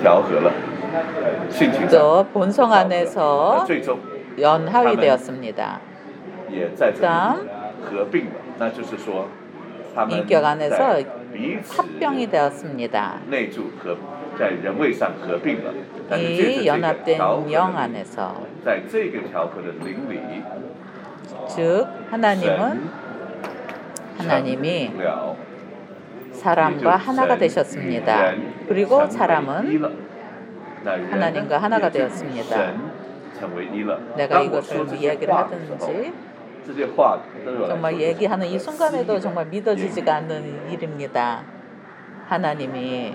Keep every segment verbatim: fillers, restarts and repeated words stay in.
调和了性情上， 또 본성 안에서 最终 연합이 되었습니다. 也在这里 그다음 合并了，那就是说他们 인격 안에서 在彼此 합병이 되었습니다. 内住和在人位上合并了，但是借着 이 这个 연합된 调和 영 的灵， 안에서 在这个调和的灵里， 즉 하나님은 神 하나님이 成了 사람과 하나가 되셨습니다. 그리고 사람은 하나님과 하나가 되었습니다. 내가 이것을 이야기를 하든지 정말 얘기하는 이 순간에도 정말 믿어지지가 않는 일입니다. 하나님이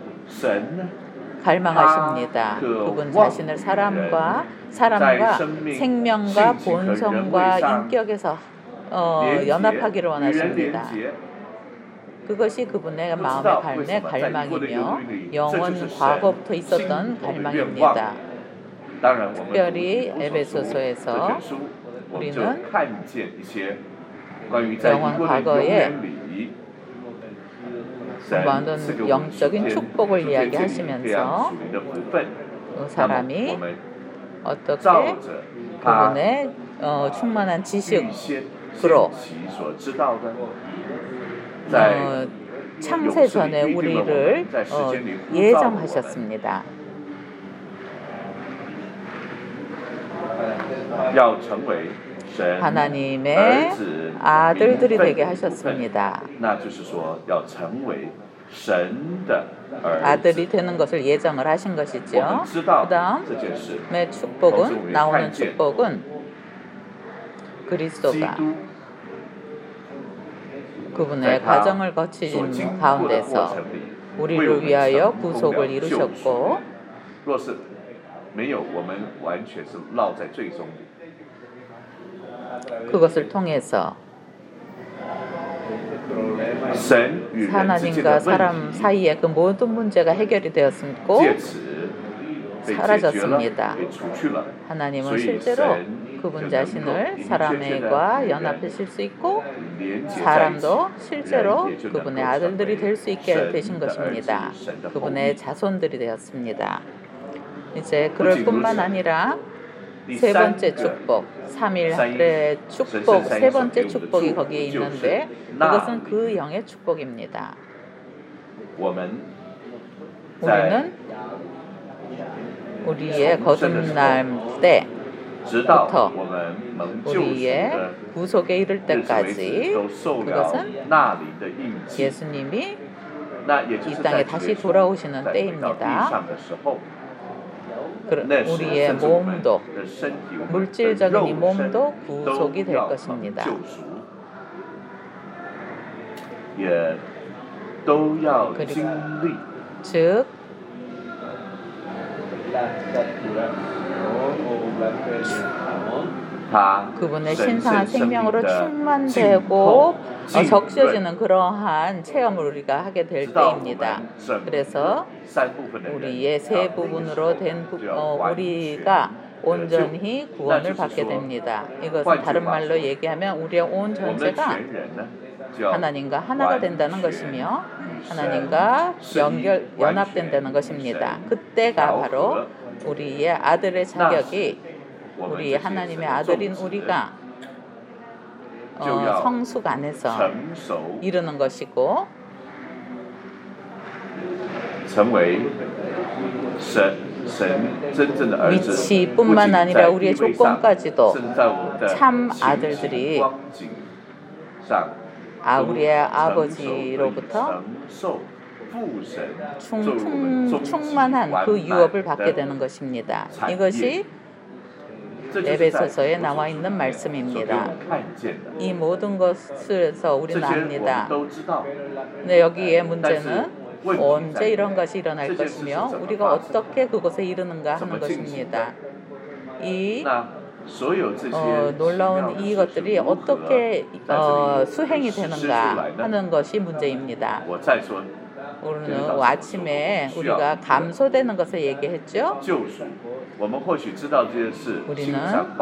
갈망하십니다. 그분 자신을 사람과 사람과 생명과 본성과 인격에서 어, 연합하기를 원하십니다. 그것이 그분의 마음의 갈매 갈망이며 영원 과거부터 있었던 갈망입니다. 특별히 에베소서에서 우리는 영원 과거에 많은 영적인 축복을 이야기하시면서 그 사람이 어떻게 그분의 어, 충만한 지식으로 어, 창세 전에 우리를 어, 예정하셨습니다. 하나님의 아들들이 되게 하셨습니다. 아들이 되는 것을 예정을 하신 것이죠. 그 다음의 축복은, 나오는 축복은 그리스도가 그분의 과정을 거치신 가운데서 우리를 위하여 구속을 이루셨고 그것을 통해서 하나님과 사람 사이의 그 모든 문제가 해결이 되었고 사라졌습니다. 하나님은 실제로 그분 자신을 사람과 연합하실 수 있고 사람도 실제로 그분의 아들들이 될 수 있게 되신 것입니다. 그분의 자손들이 되었습니다. 이제 그럴 뿐만 아니라 세 번째 축복, 삼일의 축복, 세 번째 축복이 거기에 있는데 그것은 그 영의 축복입니다. 우리는 우리의 거듭날 때부터 우리의 구속에 이를 때까지 그것은 예수님이 이 땅에 다시 돌아오시는 때입니다. 우리의 몸도 물질적인 이 몸도 구속이 될 것입니다. 그리고 즉 그분의 신성한 생명으로 충만되고 어, 적셔지는 그러한 체험을 우리가 하게 될 때입니다. 그래서 우리의 세 부분으로 된 부, 어, 우리가 온전히 구원을 받게 됩니다. 이것은 다른 말로 얘기하면 우리의 온 전체가 하나님과 하나가 된다는 것이며 하나님과 연결, 연합된다는 것입니다. 그때가 바로 우리의 아들의 자격이 우리 하나님의 아들인 우리가 어, 성숙 안에서 이루는 것이고 위치뿐만 아니라 우리의 조건까지도 참 아들들이 아, 우리의 아버지로부터 충, 충, 충만한 그 유업을 받게 되는 것입니다. 이것이 에베소서에 나와 있는 말씀입니다. 이 모든 것에서 우리는 압니다. 근데 여기에 문제는 언제 이런 것이 일어날 것이며 우리가 어떻게 그것에 이르는가 하는 것입니다. 이 어, 놀라운 이것들이 어떻게 어, 수행이 되는가 하는 것이 문제입니다. 오늘 아침에 우리가 감소되는 것을 얘기했죠. 우리는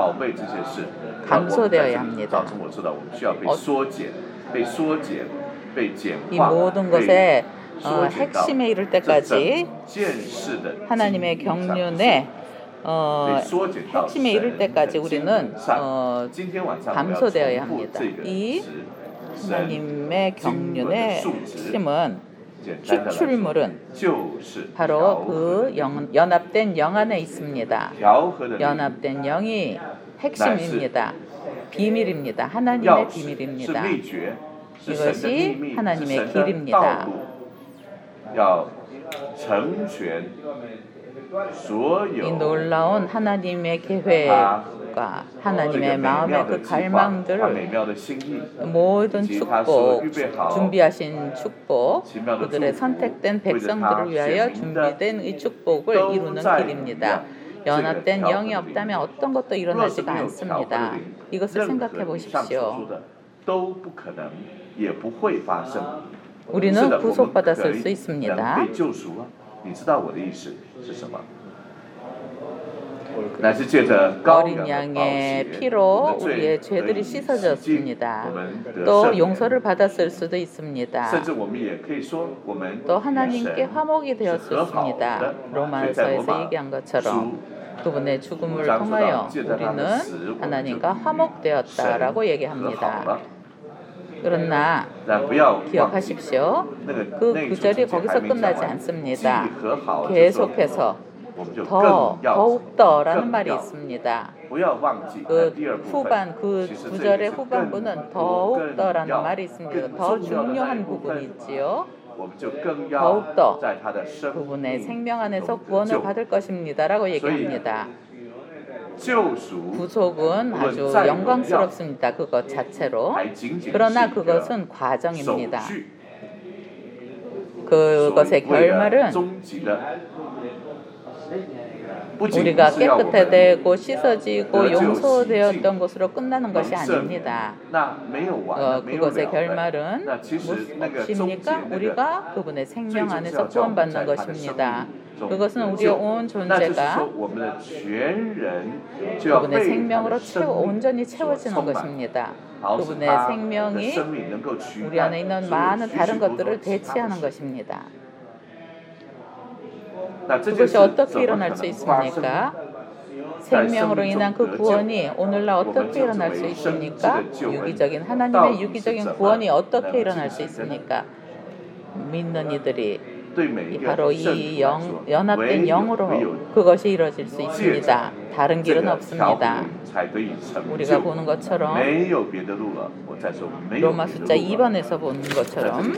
감소되어야 합니다. 어, 이 모든 것에 어, 핵심에 이를 때까지 하나님의 경륜에 어, 핵심에 이를 때까지 우리는 어, 감소되어야 합니다. 이 하나님의 경륜의 핵심은 추출물은 바로 그 영, 연합된 영 안에 있습니다. 연합된 영이 핵심입니다. 비밀입니다. 하나님의 비밀입니다. 이것이 하나님의 길입니다. 이 놀라운 하나님의 계획과 하나님의 마음의 그 갈망들, 모든 축복, 준비하신 축복, 그들의 선택된 백성들을 위하여 준비된 이 축복을 이루는 길입니다. 연합된 영이 없다면 어떤 것도 일어나지가 않습니다. 이것을 생각해 보십시오. 우리는 구속받았을 수 있습니다. 어린 양의 피로 우리의 죄들이 씻어졌습니다. 또 용서를 받았을 수도 있습니다. 또 하나님께 화목이 되었습니다. 로마서에서 얘기한 것처럼 그분의 죽음을 통하여 우리는 하나님과 화목되었다라고 얘기합니다. 그러나 기억하십시오. 그 구절이 거기서 끝나지 않습니다. 계속해서 더, 더욱더라는 말이 있습니다. 그 후반, 그 구절의 후반부는 더욱더라는 말이 있습니다. 더 중요한 부분이 있지요. 더욱더 그분의 생명 안에서 구원을 받을 것입니다라고 얘기합니다. 구속은 아주 영광스럽습니다. 그것 자체로. 그러나 그것은 과정입니다. 그것의 결말은 우리가 깨끗해되고 씻어지고 용서되었던 것으로 끝나는 것이 아닙니다. 어, 그것의 결말은 무엇입니까? 우리가 그분의 생명 안에서 구원받는 것입니다. 그것은 우리의 온 존재가 그분의 생명으로 채워, 온전히 채워지는 것입니다. 그분의 생명이 우리 안에 있는 많은 다른 것들을 대체하는 것입니다. 그것이 어떻게 일어날 수 있습니까? 생명으로 인한 그 구원이 오늘날 어떻게 일어날 수 있습니까? 유기적인 하나님의 유기적인 구원이 어떻게 일어날 수 있습니까? 믿는 이들이 바로 이 영, 연합된 영으로 그것이 이루어질 수 있습니다. 다른 길은 없습니다. 우리가 보는 것처럼 로마 숫자 이 번에서 보는 것처럼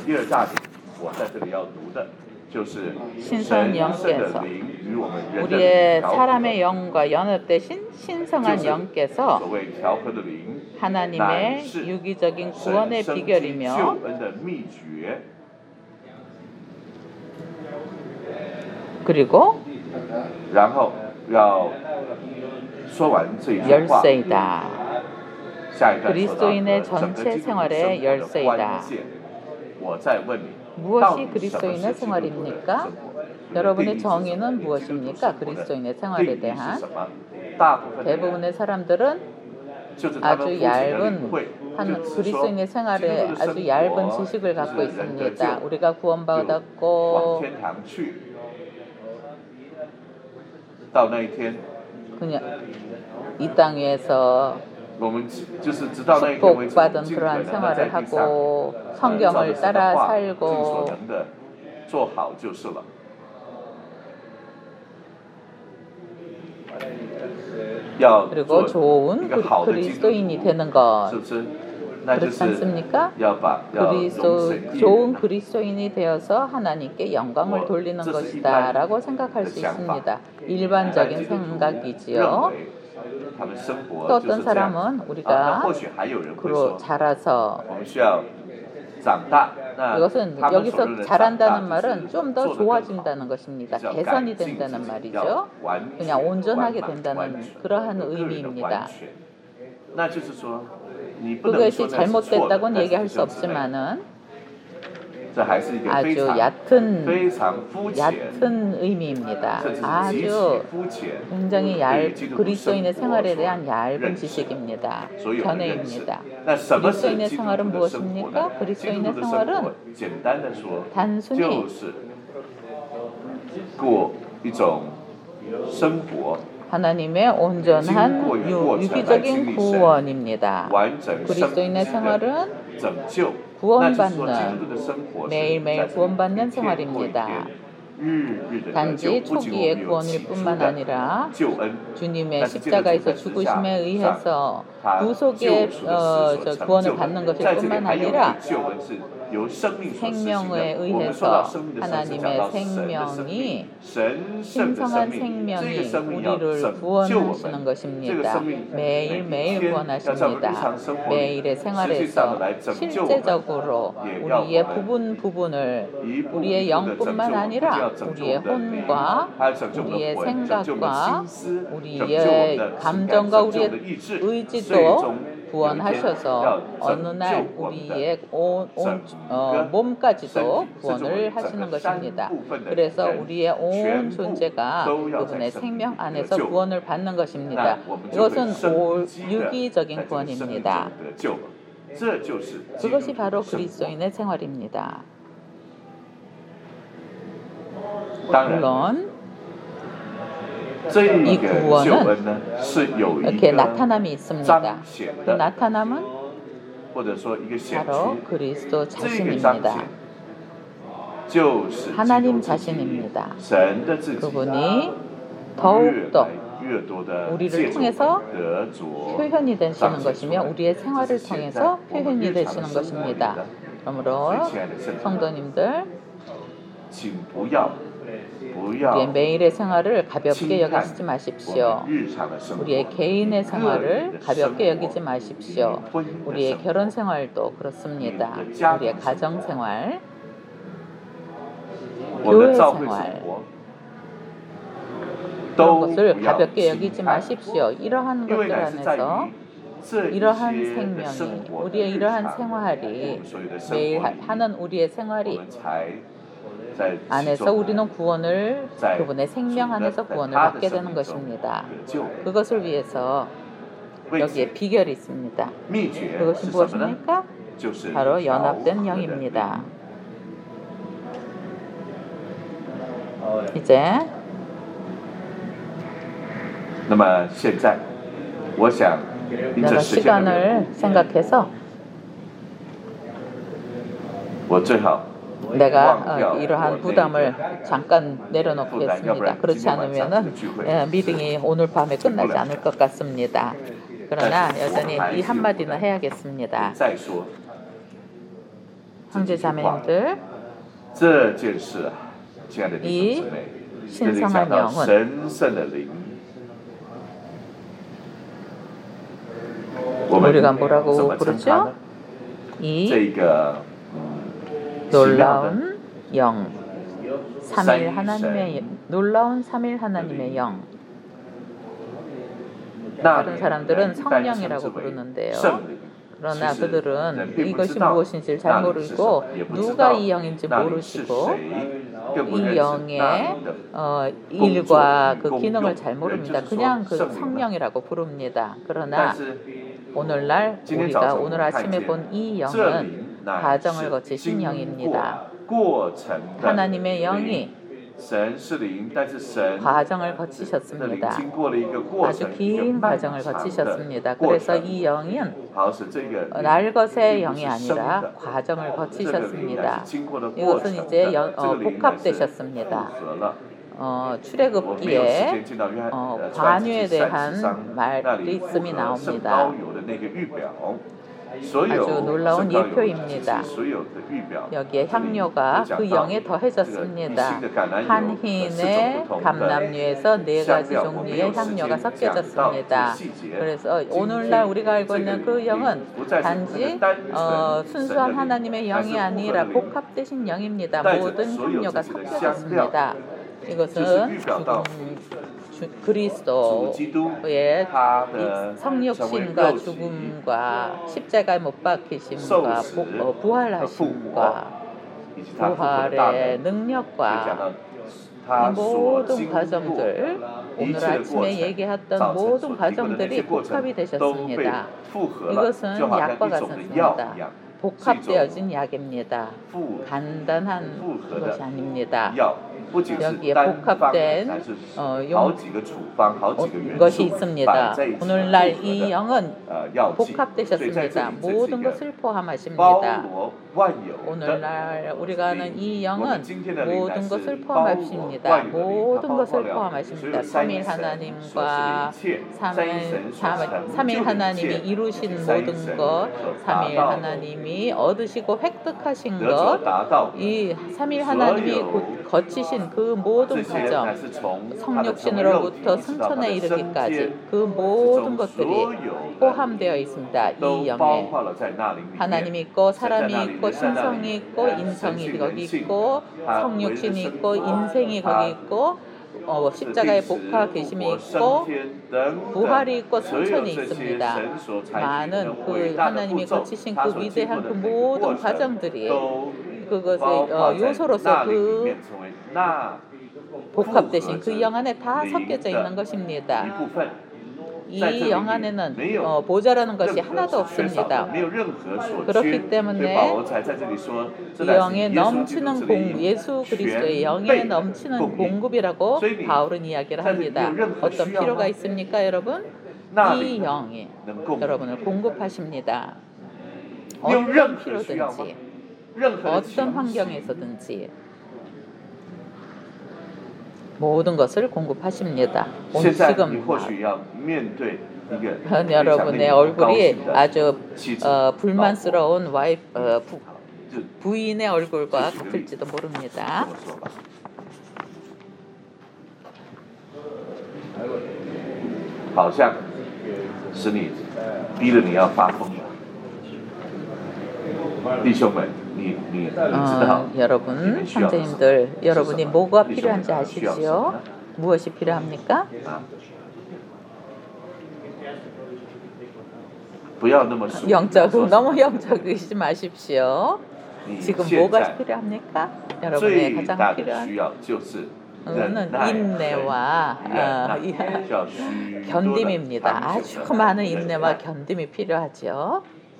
신성 영께서 우리의 사람의 영과 연합되신 신성한 영께서 하나님의 유기적인 구원의 비결이며 그리고 열쇠이다. 그리스도인의 전체 생활의 열쇠이다. 무엇이 그리스도인의 생활입니까? 여러분의 정의는 무엇입니까? 그리스도인의 생활에 대한 대부분의 사람들은 아주 얇은 한 그리스도인의 생활에 아주 얇은 지식을 갖고 있습니다. 우리가 구원받았고 그냥 이 땅 위에서 축복받은 그러한 생활을 하고 성경을 따라 살고 그리고 좋은 그리스도인이 되는 것 그렇지 않습니까? 그리스도, 좋은 그리스도인이 되어서 하나님께 영광을 돌리는 것이다 라고 생각할 수 있습니다. 일반적인 생각이지요. 또 어떤 사람은 우리가 그로 자라서 이것은 여기서 자란다는 말은 좀 더 좋아진다는 것입니다. 개선이 된다는 말이죠. 그냥 온전하게 된다는 그러한 의미입니다. 그것이 잘못됐다고는 얘기할 수 없지만은 아주 얕은 얕은 의미입니다. 아주 굉장히 얇 그리스도인의 생활에 대한 얇은 지식입니다. 견해입니다. 그리스도인의 생활은 무엇입니까? 그리스도인의 생활은 단순히 하나님의 온전한 유, 유기적인 구원입니다. 그리스도인의 생활은 구원받는, 매일매일 구원받는 생활입니다. 단지 초기의 구원일 뿐만 아니라 주님의 십자가에서 죽으심에 의해서 구속의 어, 저 구원을 받는 것일 뿐만 아니라 생명에 의해서 하나님의 생명이 신성한 생명이 우리를 구원하시는 것입니다. 매일매일 구원하십니다. 매일의 생활에서 실제적으로 우리의 부분 부분을 우리의 영뿐만 아니라 우리의 혼과 우리의 생각과 우리의 감정과 우리의 의지도 구원하셔서 어느 날 우리의 온, 온, 어, 몸까지도 구원을 하시는 것입니다. 그래서 우리의 온 존재가 그분의 생명 안에서 구원을 받는 것입니다. 이것은 유기적인 구원입니다. 그것이 바로 그리스도인의 생활입니다. 물론 이 구원은 이렇게 나타남이 있습니다. 그 나타남은 바로 그리스도 자신입니다. 하나님 자신입니다. 그분이 더욱더 우리를 통해서 표현이 되시는 것이며 우리의 생활을 통해서 표현이 되시는 것입니다. 그러므로 성도님들 우리의 매일의 생활을 가볍게 여기지 마십시오. 우리의 개인의 생활을 가볍게 여기지 마십시오. 우리의 결혼 생활도 그렇습니다. 우리의 가정 생활, 교회 생활 그런 것을 가볍게 여기지 마십시오. 이러한 것들 안에서 이러한 생명이 우리의 이러한 생활이 매일 하는 우리의 생활이 안에서 우리는 구원을 그분의 생명 안에서 구원을 받게 되는 것입니다. 그것을 위해서 여기에 비결이 있습니다. 그것이 무엇입니까? 바로 연합된 영입니다. 이제 내가 시간을 생각해서 내가 어, 이러한 부담을 잠깐 내려놓겠습니다. 그렇지 않으면 예, 미팅이 오늘 밤에 끝나지 않을 것 같습니다. 그러나 여전히 이 한마디는 해야겠습니다. 형제 자매님들, 이 신성한 영은 우리가 뭐라고 부르죠? 이 놀라운 영, 삼일 하나님의 놀라운 삼일 하나님의 영. 다른 사람들은 성령이라고 부르는데요. 그러나 그들은 이것이 무엇인지 잘 모르고 누가 이 영인지 모르시고 이 영의 어, 일과 그 기능을 잘 모릅니다. 그냥 그 성령이라고 부릅니다. 그러나 오늘날 우리가 오늘 아침에 본 이 영은 과정을 거치신 영입니다. 하나님의 영이 과정을 거치셨습니다. 아주 긴 과정을 거치셨습니다. 그래서 이 영은 날것의 영이 아니라 과정을 거치셨습니다. 이것은 이제 연, 어, 복합되셨습니다. 어, 출애굽기에 어, 관유에 대한 말씀이 나옵니다. 아주 놀라운 예표입니다. 여기에 향료가 그 영에 더해졌습니다. 한 흰의 감람류에서 네 가지 종류의 향료가 섞여졌습니다. 그래서 오늘날 우리가 알고 있는 그 영은 단지 어, 순수한 하나님의 영이 아니라 복합되신 영입니다. 모든 향료가 섞여졌습니다. 이것은 죽음, 주, 그리스도의 성육신과 죽음과 십자가에 못 박히심과 부, 어, 부활하심과 부활의 능력과 이 모든 과정들, 오늘 아침에 얘기했던 모든 과정들이 복합이 되셨습니다. 이것은 약과 같았습니다. 복합되어진 약입니다. 간단한 것이 아닙니다. 여기에 복합된 어, 용, 어, 것이 있습니다. 오늘날 이 영은 복합되셨습니다. 모든 것을 포함하십니다. 오늘날 우리가 하는 이 영은 모든 것을 포함하십니다. 모든 것을 포함하십니다. 삼일 하나님과 삼일, 삼일 하나님이 이루신 모든 것, 삼일 하나님이 얻으시고 획득하신 것, 이 삼일 하나님이 거치신 그 모든 과정, 성육신으로부터 승천에 이르기까지 그 모든 것들이 포함되어 있습니다. 이 영에 하나님이 있고 사람이 있고 신성이 있고 인성이 거기 있고 성육신이 있고 인생이 거기 있고 어, 십자가의 복화 계심이 있고 부활이 있고 승천이 있습니다. 많은 그 하나님이 거치신 그 위대한 그 모든 과정들이 그것의 어, 요소로서 그 복합되신 그 영 안에 다 섞여져 있는 것입니다. 이 영 안에는 어, 모자라는 것이 하나도 없습니다. 그렇기 때문에 이 영에 넘치는 공, 예수 그리스도의 영에 넘치는 공급이라고 바울은 이야기를 합니다. 어떤 필요가 있습니까, 여러분? 이 영이 여러분을 공급하십니다. 어떤 필요든지, 어떤 환경에서든지 모든 것을 공급하십니다. 오늘 지금 여러분의 얼굴이 아주 어, 불만스러운 와이프, 어, 부, 부인의 얼굴과 같을지도 모릅니다. 好像使你逼得你要发疯了，弟兄们，你你你知道？ 어, 여러분, 선생님들, 여러분이 뭐가 필요한지 아시지요? 무엇이 필요합니까? 영적, 너무 영적이지 마십시오. 지금 뭐가 필요합니까? 여러분의 가장 필요한 는 인내와 어, 견딤입니다. 아주 많은 인내와 견딤이 필요하죠.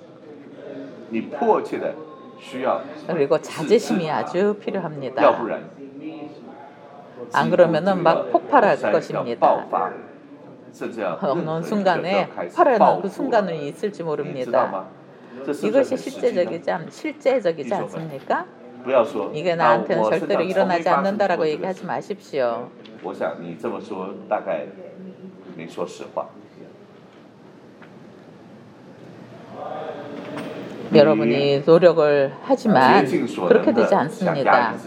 그리고 자제심이 아주 필요합니다. 안 그러면은 막 폭발할 것입니다. 어느 순간에 폭발하는 그 순간은 있을지 모릅니다. 이것이 실제적이지, 않, 실제적이지 않습니까? 이게 나한테는 절대로 일어나지 않는다라고 얘기하지 마십시오. 여러분이 노력을 하지만 그렇게 되지 않습니다.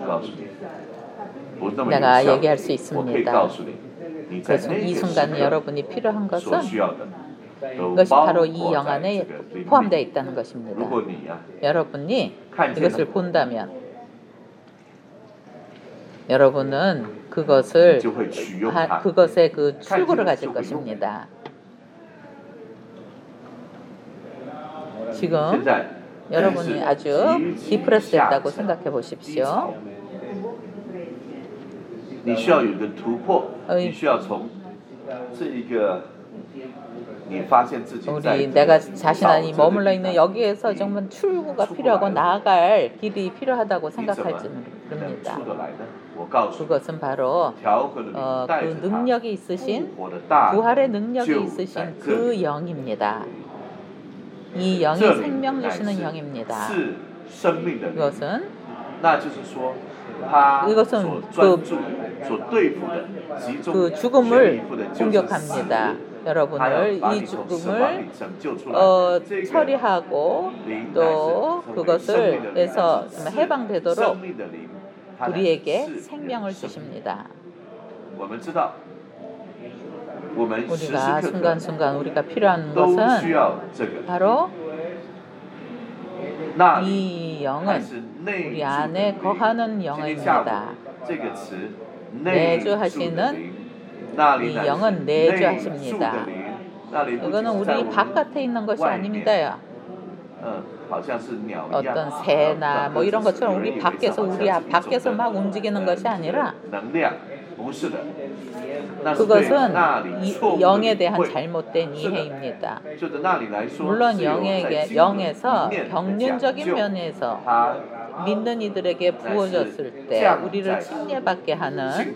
내가 얘기할 수 있습니다. 그래서 이 순간 여러분이 필요한 것은 이것이 바로 이 영 안에 포함되어 있다는 것입니다. 여러분이 이것을 본다면 여러분은 그것을 하, 그것의 그 출구를 가질 것입니다. 지금 여러분이 아주 디프레스 됐다고 생각해 보십시오. 우리 내가 자신 안에 머물러 있는 여기에서 정말 출구가 필요하고 나아갈 길이 필요하다고 생각할지 모릅니다. 그것은 바로 어, 그 능력이 있으신 부활의 능력이 있으신 그 영입니다. 이 영이 생명 주시는 영입니다. 이것은 이것은 그, 그 죽음을 공격합니다. 여러분을 이 죽음을 어, 처리하고 또 그것을 해서 해방되도록 우리에게 생명을 주십니다. 우리가 순간순간 우리가 필요한 것은 바로 이 영은 우리 안에 거하는 영입니다. 내주하시는 이 영은 내주하십니다. 이거는 우리 바깥에 있는 것이 아닙니다. 어떤 새나 뭐 이런 것처럼 우리 밖에서 우리 밖에서 막 움직이는 것이 아니라 그것은 이, 영에 대한 잘못된 이해입니다. 물론 영에게, 영에서 경륜적인 면에서 믿는 이들에게 부어졌을 때 우리를 침례받게 하는,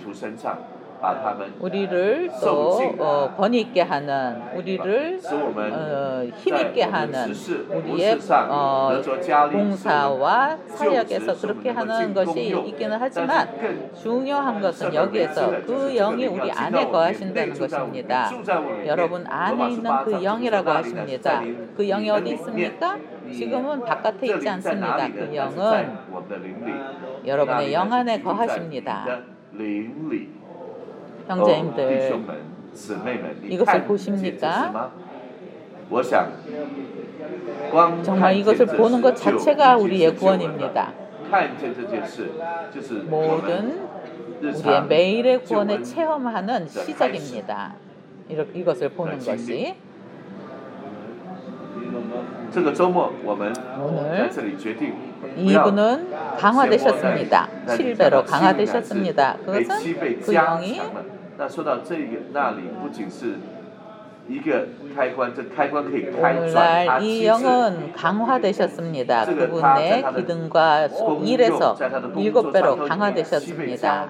우리를 또 어, 권위 있게 하는, 우리를 어, 힘있게 하는 우리의 어, 봉사와 사역에서 그렇게 하는 것이 있기는 하지만 중요한 것은 여기에서 그 영이 우리 안에 거하신다는 것입니다. 여러분 안에 있는 그 영이라고 하십니다. 그 영이 어디 있습니까? 지금은 바깥에 있지 않습니다. 그 영은 여러분의 영 안에 거하십니다. 형제님들, 이것을 보십니까? 정말 이것을 보는 것 자체가 우리의 구원입니다. 모든 우리의 매일의 구원을 체험하는 시작입니다. 이것을 보는 것이. 오늘 이분은 강화되셨습니다. 칠 배로 강화되셨습니다. 그것은 그 영이 오늘날 이 영은 강화되셨습니다. 그분의 기능과 일에서 일곱 배로 강화되셨습니다.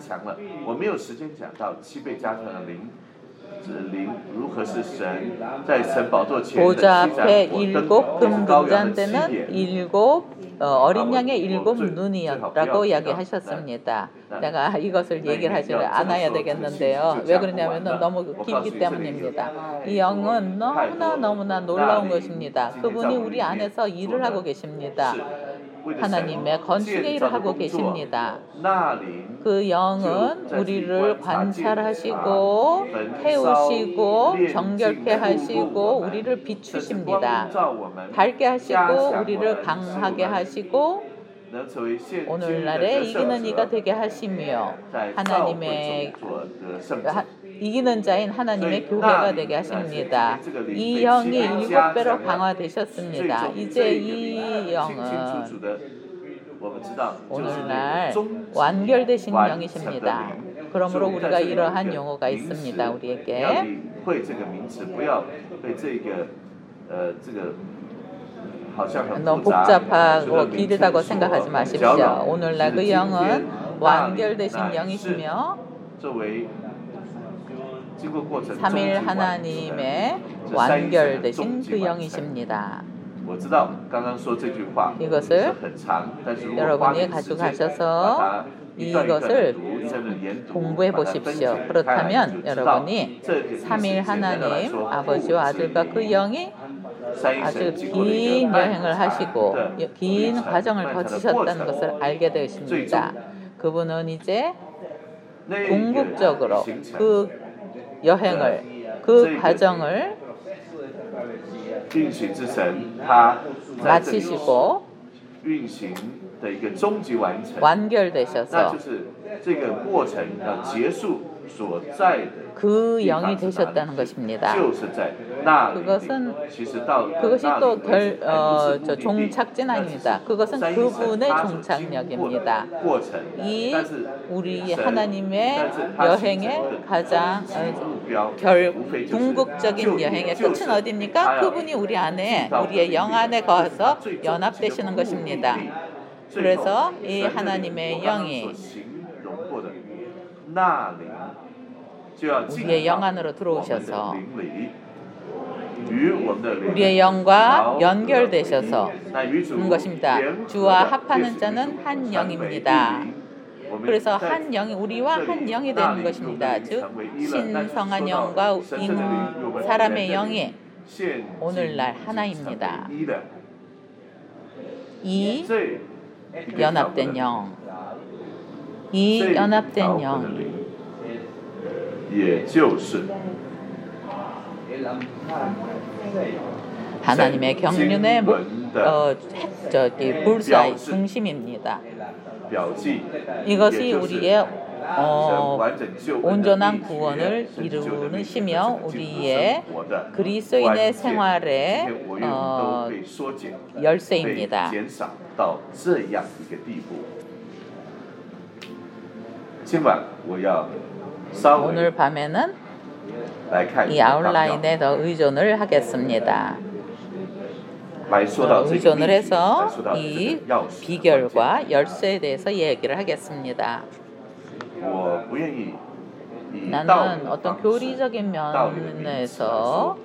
보좌 앞에 일곱 금등잔대는 일곱 어, 어린 양의 일곱 눈이라고 이야기하셨습니다. 제가 이것을 얘기를 하지 않아야 되겠는데요. 왜 그러냐면 너무 길기 때문입니다. 이 영은 너무나 너무나 놀라운 것입니다. 그분이 우리 안에서 일을 하고 계십니다. 하나님의 건축의 일을 하고 계십니다. 그 영은 우리를 관찰하시고 태우시고 정결케 하시고 우리를 비추십니다. 밝게 하시고 우리를 강하게 하시고 오늘날에 이기는 이가 되게 하시며 하나님의 이기는 자인 하나님의 교회가 되게 하십니다. 이 영이 일곱 배로 강화되셨습니다. 이제 이 영은 오늘날 완결되신 영이십니다. 그러므로 우리가 이러한 용어가 있습니다. 우리에게 너무 복잡하고 길다고 생각하지 마십시오. 오늘날 그 영은 완결되신 영이시며 삼일 하나님의 완결되신 그 영이십니다. 이것을 여러분이 가져가셔서 이것을 공부해 보십시오. 그렇다면 여러분이 삼일 하나님 아버지와 아들과 그 영이 아주 긴 여행을 하시고 긴 과정을 거치셨다는 것을 알게 되십니다. 그분은 이제 궁극적으로 그 여행을, 그 과정을 마치시고 완결되셔서 그 영이 되셨다는 것입니다. 그것은 그것이 또 결, 어, 저 종착지는 아닙니다. 그것은 그분의 종착역입니다. 이 우리 하나님의 여행의 가장 어, 결 궁극적인 여행의 끝은 어디입니까? 그분이 우리 안에 우리의 영 안에 거해서 연합되시는 것입니다. 그래서 이 하나님의 영이 우리의 영 안으로 들어오셔서 우리의 영과 연결되셔서 그런 것입니다. 주와 합하는 자는 한 영입니다. 그래서 한 영이 우리와 한 영이 되는 것입니다. 즉 신성한 영과 인 사람의 영이 오늘날 하나입니다. 이 연합된 영, 이 연합된 영 하나님의 경륜의 어, 저기 불사의 중심입니다. 이것이 우리의 어, 온전한 구원을 이루시며 우리의 그리스도인의 생활의 어, 열쇠입니다. 오늘 밤에는 이 아웃라인에 더 의존을 하겠습니다. 의존을 해서 이 비결과 열쇠에 대해서 얘기를 하겠습니다. 나는 어떤 교리적인 면에서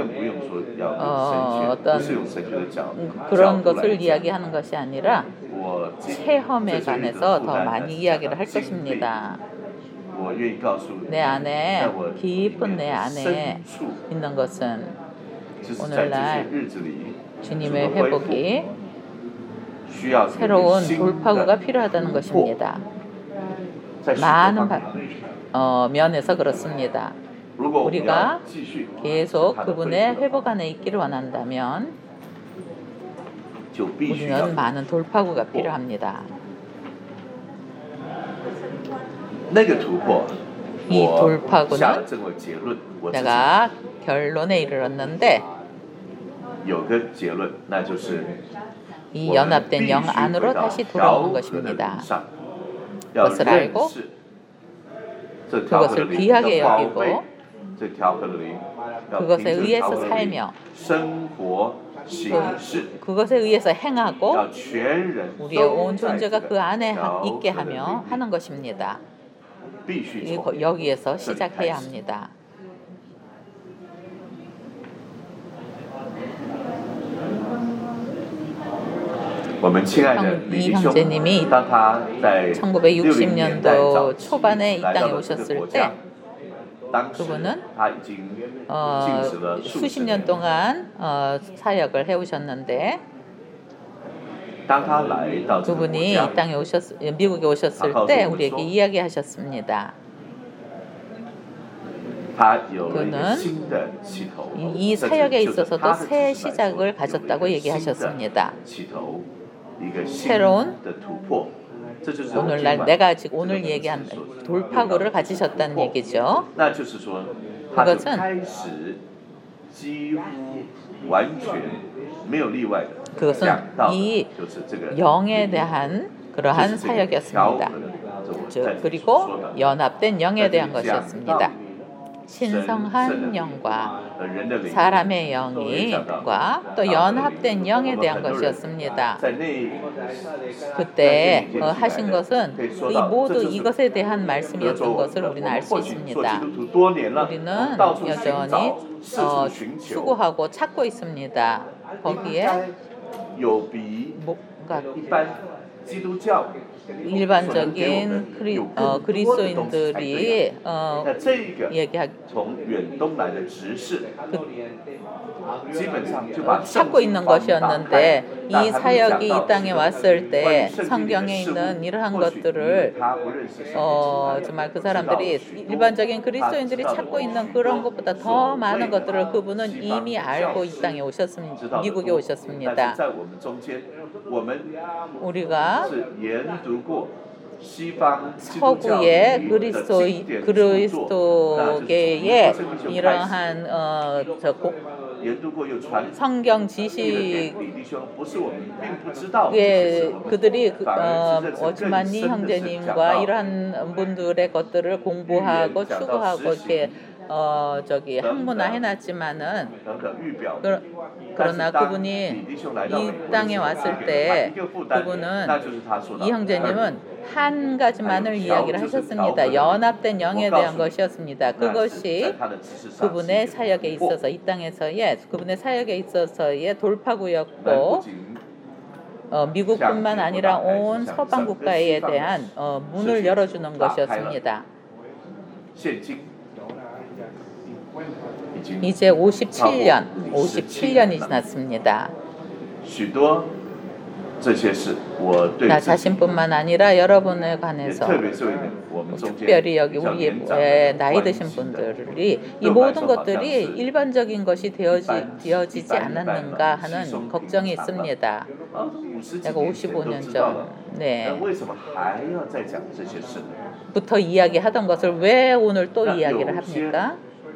어, 어떤 그런 것을 이야기하는 것이 아니라 체험에 관해서 더 많이 이야기를 할 것입니다. 내 안에 깊은 내 안에 있는 것은 오늘날 주님의 회복이 새로운 돌파구가 필요하다는 것입니다. 많은 바, 어, 면에서 그렇습니다. 우리가 계속 그분의 회복 안에 있기를 원한다면 우리는 많은 돌파구가 필요합니다. 이 돌파구는 내가 결론에 이르렀는데 이 연합된 영 안으로 다시 돌아오는 것입니다. 그것을 알고 그것을 귀하게 여기고 그것에 의해서 살며 그, 그것에 의해서 행하고 우리의 온 존재가 그 안에 있게 하며 하는 것입니다. 여기에서 시작해야 합니다. 형, 이 형제님이 천구백육십 년도 초반에 이 땅에 오셨을 때 그분은 어, 수십 년 동안 어, 사역을 해오셨는데 그분이 이 땅에 오셨, 미국에 오셨을 때 우리에게 이야기하셨습니다. 그는 이 사역에 있어서도 새 시작을 가졌다고 얘기하셨습니다. 새로운 오늘날 내가 지금 오늘 얘기한 돌파구를 가지셨다는 얘기죠. 그것은 그것은 이 영에 대한 그러한 사역이었습니다. 그리고 연합된 영에 대한 것이었습니다. 신성한 영과 사람의 영과 또 연합된 영에 대한 것이었습니다. 그때 어, 하신 것은 이 모두 이것에 대한 말씀이었던 것을 우리는 알 수 있습니다. 우리는 여전히 어, 추구하고 찾고 있습니다. 거기에 뭔가 일반적인 그리, 어, 그리스도인들이 어, 얘기하기 그, 찾고 있는 것이었는데 이 사역이 이 땅에 왔을 때 성경에 있는 이러한 것들을 어, 정말 그 사람들이 일반적인 그리스도인들이 찾고 있는 그런 것보다 더 많은 것들을 그분은 이미 알고 이 땅에 오셨습니다. 미국에 오셨습니다. 우리가 서구의 그리스도 그리스도계의 이러한 어, 저 고, 성경 지식에 그들이 그, 어, 오즈만니 형제님과 이러한 분들의 것들을 공부하고 추구하고 이렇게 어 저기 학문화 해놨지만은 그, 그러나 그분이 이 땅에 왔을 때 그분은 이 형제님은 한 가지만을 이야기를 하셨습니다. 연합된 영에 대한 것이었습니다. 그것이 그분의 사역에 있어서 이 땅에서의 그분의 사역에 있어서의 돌파구였고 어, 미국뿐만 아니라 온 서방 국가에 대한 어, 문을 열어주는 것이었습니다. 이제 오십칠 년, 오십칠 년이 지났습니다. 나 자신뿐만 아니라 여러분에 관해서 특별히 여기 우리의 나이 드신 분들이 이 모든 것들이 일반적인 것이 되어지, 되어지지 않았는가 하는 걱정이 있습니다. 내가 오십오 년 전 네. 부터 이야기하던 것을 왜 오늘 또 이야기를 합니까?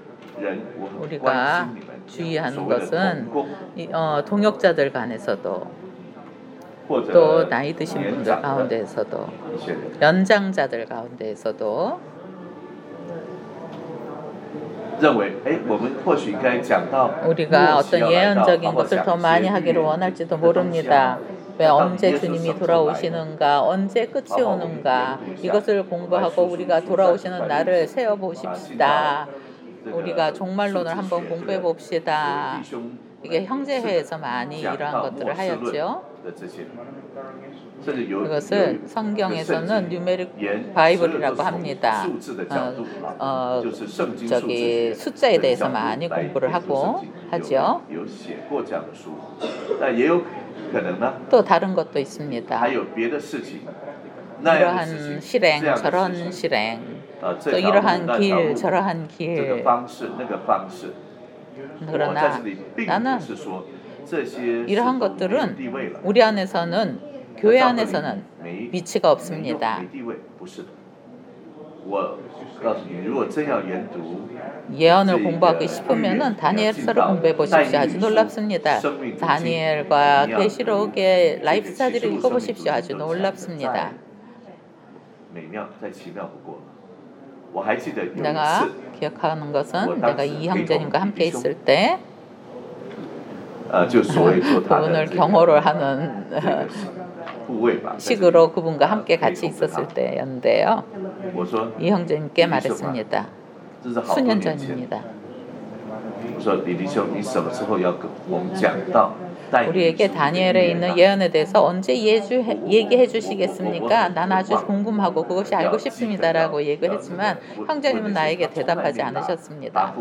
우리가 주의하는 것은 어, 동역자들 간에서도 또 나이 드신 분들 가운데에서도 연장자들 가운데에서도 우리가 어떤 예언적인 것을 더 많이 하기를 원할지도 모릅니다. 왜 언제 주님이 돌아오시는가, 언제 끝이 오는가, 이것을 공부하고 우리가 돌아오시는 날을 세어보십시다. 우리가 종말론을 한번 공부해 봅시다. 이게 형제회에서 많이 이러한 것들을 하였죠. 이것을 성경에서는 뉴메릭 바이블이라고 합니다. 어, 어, 저기 숫자에 대해서 많이 공부를 하고 하죠. 또 다른 것도 있습니다. 이러한 실행, 저런 실행, 또 이러한 길, 저러한 길. 그러나 나는 이러한 것들은 우리 안에서는, 교회 안에서는 위치가 없습니다. 예언을 공부하고 싶으면 다니엘서를 공부해 보십시오. 아주 놀랍습니다. 다니엘과 계시록의 라이프 스타디를 읽어보십시오. 아주 놀랍습니다. 내가 기억하는 것은 내가 이 형제님과 함께 있을 때 그분을 경호를 하는 식으로 그분과 함께 같이 있었을 때였는데요. 이 형제님께 말했습니다. 수년 전입니다. 우리에게 다니엘에 있는 예언에 대해서 언제 예주, 얘기해 주시겠습니까? 난 아주 궁금하고 그것이 알고 싶습니다라고 얘기했지만 형제님은 나에게 대답하지 않으셨습니다.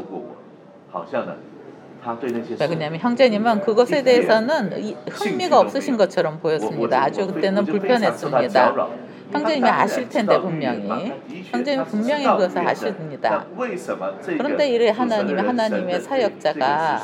왜냐하면 형제님은 그것에 대해서는 흥미가 없으신 것처럼 보였습니다. 아주 그때는 불편했습니다. 형제님이 아실 텐데 분명히 형제님이 분명히 그것을 아십니다. 그런데 이래 하나님의 하나님의 사역자가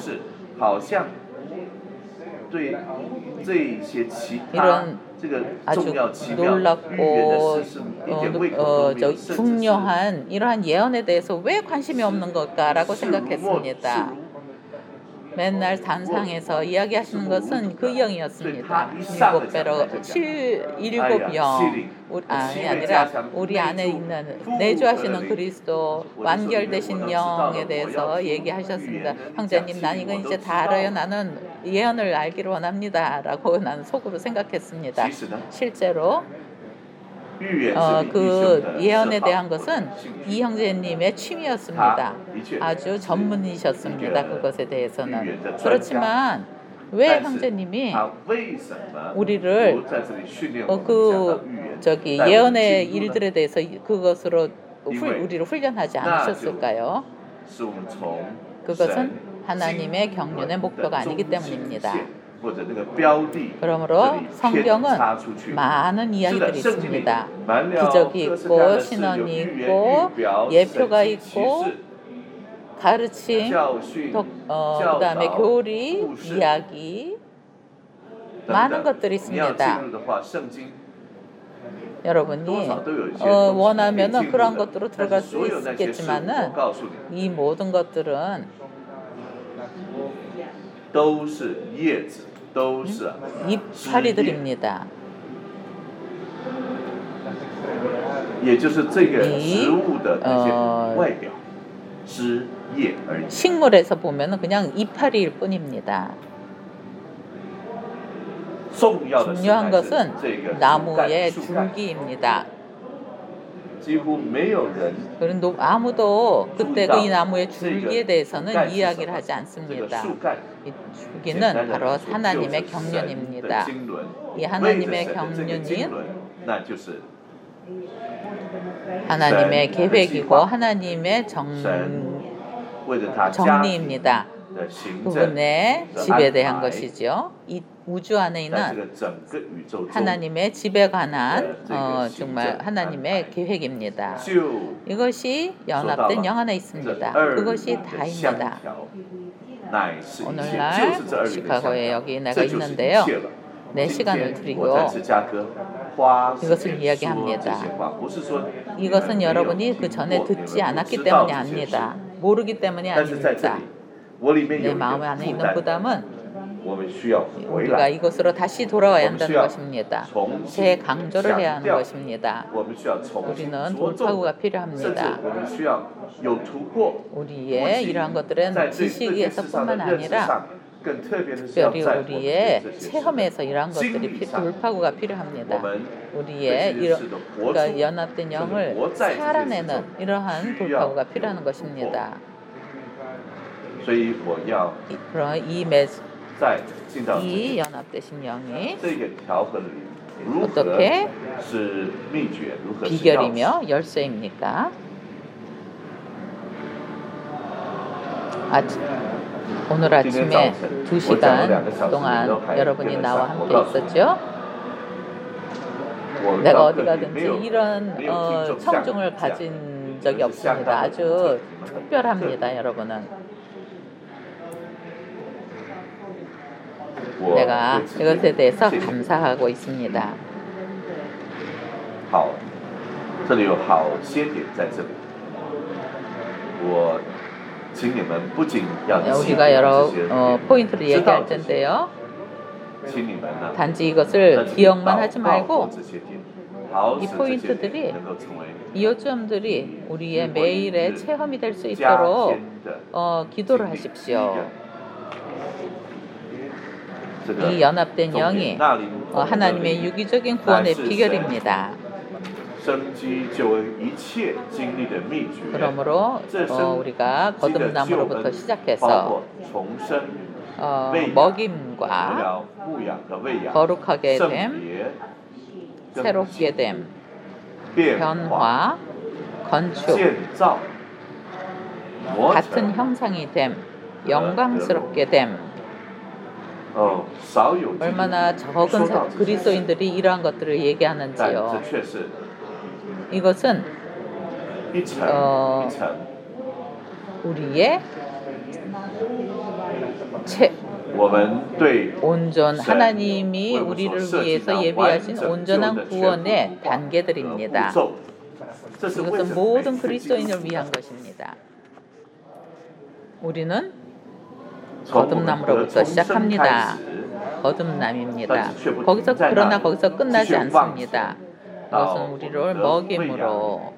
이런 아주 놀랍고 어, 어, 저 중요한 이러한 예언에 대해서 왜 관심이 없는 걸까라고 생각했습니다. 맨날 단상에서 이야기하시는 것은 그 영이었습니다. 일곱 배로 칠 일곱 영 아니 아니라 우리 안에 있는 내주하시는 그리스도 완결되신 영에 대해서 얘기하셨습니다. 형제님, 난 이건 이제 다 알아요. 나는 예언을 알기를 원합니다라고 나는 속으로 생각했습니다. 실제로 어, 그 예언에 대한 것은 이 형제님의 취미였습니다. 아주 전문이셨습니다. 그것에 대해서는. 그렇지만 왜 형제님이 우리를 어, 그 저기 예언의 일들에 대해서 그것으로 훌, 우리를 훈련하지 않으셨을까요? 그것은 하나님의 경륜의 목표가 아니기 때문입니다. 그러므로 성경은 많은 이야기들이 있습니다. 기적이 있고 신언이 있고 예표가 있고 가르침, 어, 그 다음에 교리, 이야기 많은 것들이 있습니다. 여러분이 어, 원하면 그런 것들로 들어갈 수 있겠지만은 이 모든 것들은 이파리들입니다. 이 어, 식물에서 보면 그냥 이파리일 뿐입니다. 중요한 것은 나무의 줄기입니다. 그런데 아무도 그때 그 이 나무의 줄기에 대해서는 이야기를 하지 않습니다. 이 줄기는 바로 하나님의 경륜입니다. 이 하나님의 경륜이 하나님의 계획이고 하나님의 정, 정리입니다. 부분의 집에 대한 것이죠. 이 우주 안에 있는 하나님의 집에 관한 어, 정말 하나님의 계획입니다. 이것이 연합된 영 안에 있습니다. 그것이 다입니다. 오늘날 시카고에 여기 내가 있는데요. 내 시간을 드리고 이것을 이야기합니다. 이것은 여러분이 그 전에 듣지 않았기 때문이 아닙니다. 모르기 때문이 아닙니다. 내 마음 안에 있는 부담은 우리가 이곳으로 다시 돌아와야 한다는 것입니다. 재강조를 해야 하는 것입니다. 우리는 돌파구가 필요합니다. 우리의 이러한 것들은 지식에서뿐만 아니라 특별히 우리의 체험에서 이러한 것들이 돌파구가 필요합니다. 우리의 이런 그러니까 연합된 영을 살아내는 이러한 돌파구가 필요한 것입니다. 그럼 이 메시 이 연합되신 영이 어떻게 비결이며 열쇠입니까? 아침, 오늘 아침에 두 시간 동안 여러분이 나와 함께 있었죠? 내가 어디 가든지 이런 어, 청중을 가진 적이 없습니다. 아주 특별합니다, 여러분은. 내가 이것에 대해서 감사하고 있습니다. 우리가 여러 어, 포인트를 얘기할 텐데요. 단지 이것을 기억만 하지 말고 이 포인트들이 이 요점들이 우리의 매일의 체험이 될 수 있도록 어, 기도를 하십시오. 이 연합된 영이 어, 하나님의 유기적인 구원의 비결입니다. 그러므로 어, 우리가 거듭남으로부터 시작해서 어, 먹임과 거룩하게 됨, 새롭게 됨, 변화, 건축, 같은 형상이 됨, 영광스럽게 됨, 얼마나 적은 그리스도인들이 이러한 것들을 얘기하는지요. 이것은 어, 우리의 체, 온전 하나님이 우리를 위해서 예비하신 온전한 구원의 단계들입니다. 이것은 모든 그리스도인을 위한 것입니다. 우리는 거듭남으로부터 시작합니다. 거듭남입니다. 거기서 그러나 거기서 끝나지 않습니다. 이것은 우리를 먹임으로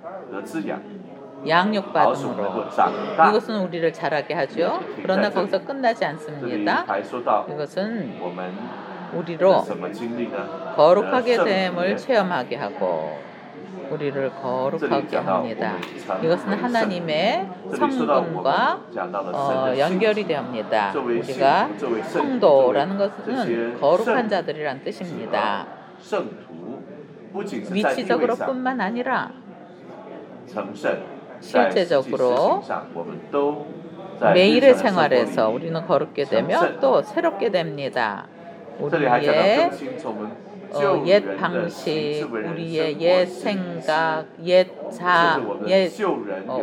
양육받음으로 이것은 우리를 자라게 하죠. 그러나 거기서 끝나지 않습니다. 이것은 우리로 거룩하게 됨을 체험하게 하고 우리를 거룩하게 합니다. 이것은 하나님의 성분과 어, 연결이 되옵니다. 우리가 성도라는 것은 거룩한 자들이란 뜻입니다. 위치적으로 뿐만 아니라 실제적으로 매일의 생활에서 우리는 거룩게 되며 또 새롭게 됩니다. 우리의 어, 옛 방식, 우리의 옛 생각, 옛 자, 옛 어,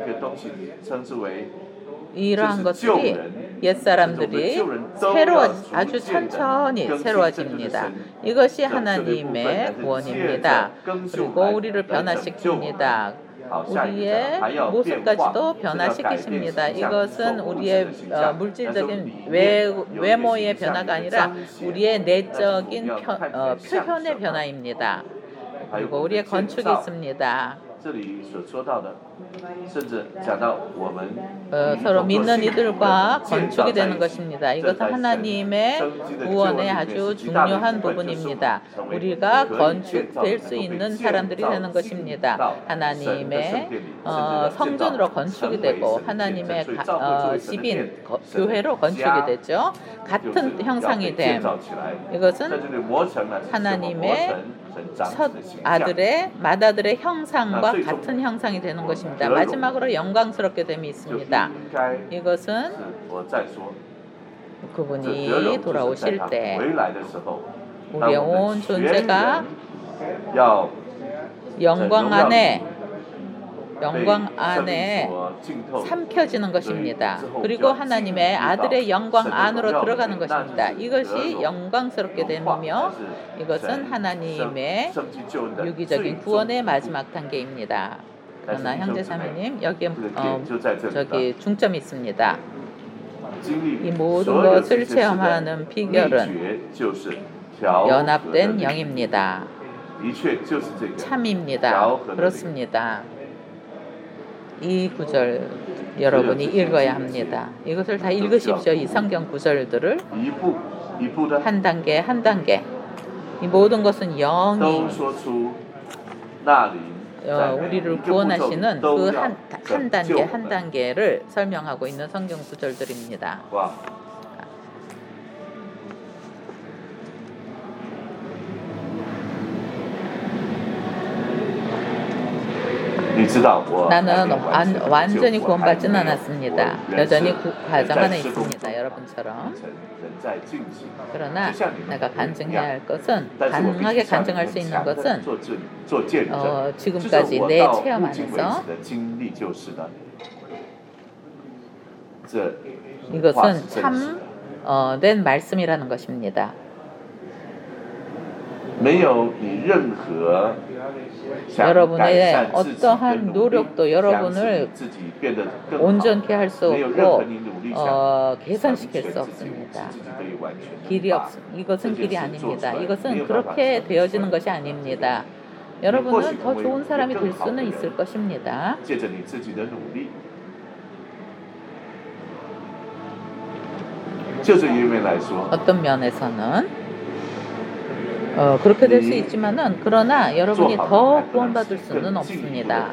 이러한 것들이 옛 사람들이 새로워 아주 천천히 새로워집니다. 이것이 하나님의 구원입니다. 그리고 우리를 변화시킵니다. 우리의 모습까지도 변화시키십니다. 이것은 우리의 어, 물질적인 외, 외모의 변화가 아니라 우리의 내적인 표, 어, 표현의 변화입니다. 그리고 우리의 건축이 있습니다. 어, 서로 믿는 이들과 건축이 되는 것입니다. 이것은 하나님의 구원의 아주 중요한 부분입니다. 우리가 건축될 수 있는 사람들이 되는 것입니다. 하나님의 어, 성전으로 건축이 되고 하나님의 가, 어, 집인 거, 교회로 건축이 되죠. 같은 형상이 됨. 이것은 하나님의 첫 아들의 맏아들의 형상과 같은 형상이 되는 것입니다. 마지막으로 영광스럽게 됨이 있습니다. 이것은 그분이 돌아오실 때 우리의 온 존재가 영광 안에 영광 안에 삼켜지는 것입니다. 그리고 하나님의 아들의 영광 안으로 들어가는 것입니다. 이것이 영광스럽게 됨이며 이것은 하나님의 유기적인 구원의 마지막 단계입니다. 그러나 형제자매님 여기에 어, 저기 중점이 있습니다. 이 모든 것을 체험하는 비결은 연합된 영입니다. 참입니다. 그렇습니다. 이 구절 여러분이 읽어야 합니다. 이것을 다 읽으십시오. 이 성경 구절들을 한 단계 한 단계. 이 모든 것은 영이 어, 우리를 구원하시는 그 한 한 단계 한 단계를 설명하고 있는 성경 구절들입니다. 나는 완, 완전히 구원받지는 않았습니다. 여전히 그 과정 안에 있습니다. 여러분처럼. 그러나 내가 간증해야 할 것은 가능하게 간증할 수 있는 것은 어, 지금까지 내 체험 안에서 이것은 참 어, 낸 말씀이라는 것입니다. 여러분의 어떠한 노력도 여러분을 온전케 할 수 없고 어, 개선시킬 수 없습니다. 길이 없, 이것은 길이 아닙니다. 이것은 그렇게 되어지는 것이 아닙니다. 여러분은 더 좋은 사람이 될 수는 있을 것입니다. 어떤 면에서는 어, 그렇게 될 수 있지만은 그러나 여러분이 더 구원받을 수는 없습니다.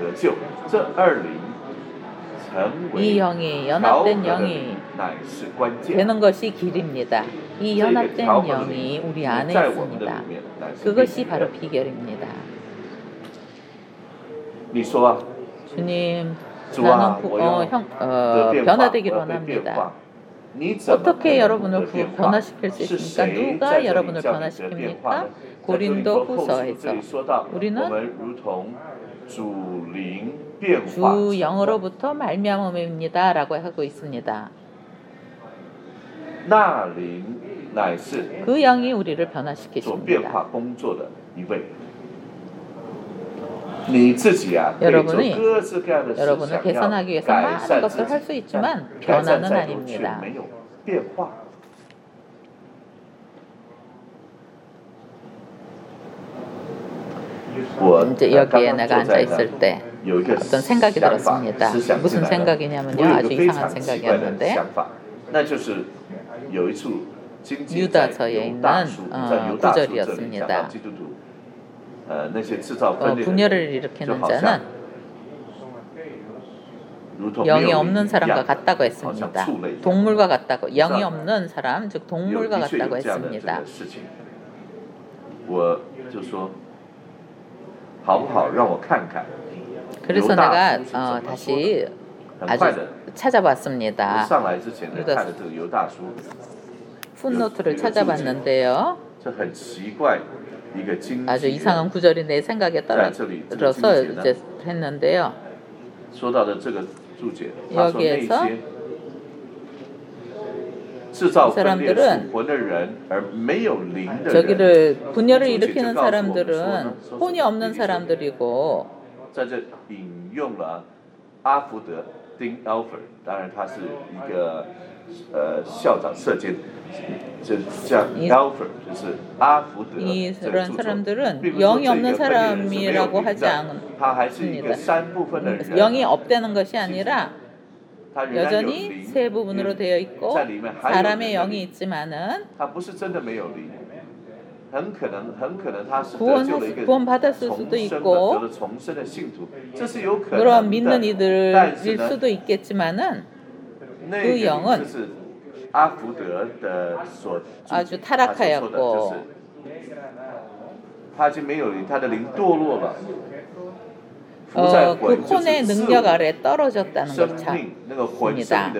이 영이 연합된 영이 되는 것이 길입니다. 이 연합된 영이 우리 안에 있습니다. 그것이 바로 비결입니다. 주님, 나는 구, 어, 형, 어, 변화되기를 원합니다. 어떻게 여러분을 변화시킬 수 있습니까? 누가 여러분을 변화시킵니까? 고린도 후서에서 우리는 주 영으로부터 말미암음입니다 라고 하고 있습니다. 그 영이 우리를 변화시키십니다. 여러분이 여러분을 개선하기 위해서 많은 것을 할 수 있지만 변화는 아닙니다. 이제 여기에 내가 앉아 있을 때 어떤 생각이 들었습니다. 무슨 생각이냐면요, 아주 이상한 생각이었는데 유다서에 있는 어, 구절이었습니다. 어, 분열을 일으키는 자는 영이 없는 사람과 같다고 했습니다. 동물과 같다고, 영이 없는 사람, 즉 동물과 같다고 했습니다. 그래서 내가 어, 다시 아주 찾아봤습니다. 풋노트를 찾아봤는데요. 아주 이상한 구절이 내 생각에 떨어져서 이제 했는데요. 여기에서 이 사람들은 저기를 분열을 일으키는 사람들은 혼이 없는 사람들이고 이 이런 사람들은 영이 없는 사람이라고 하지 않습니다. 영이 없다는 것이 아니라 여전히 세 부분으로 되어 있고 사람의 영이 있지만은 구원 구원 받았을 수도 있고 그런 믿는 이들일 수도 있겠지만은 그 영은 아주 타락하였고 他已经没有灵，他的灵堕落了。 어, 그 혼의 능력 아래 떨어졌다는 걸 찾습니다.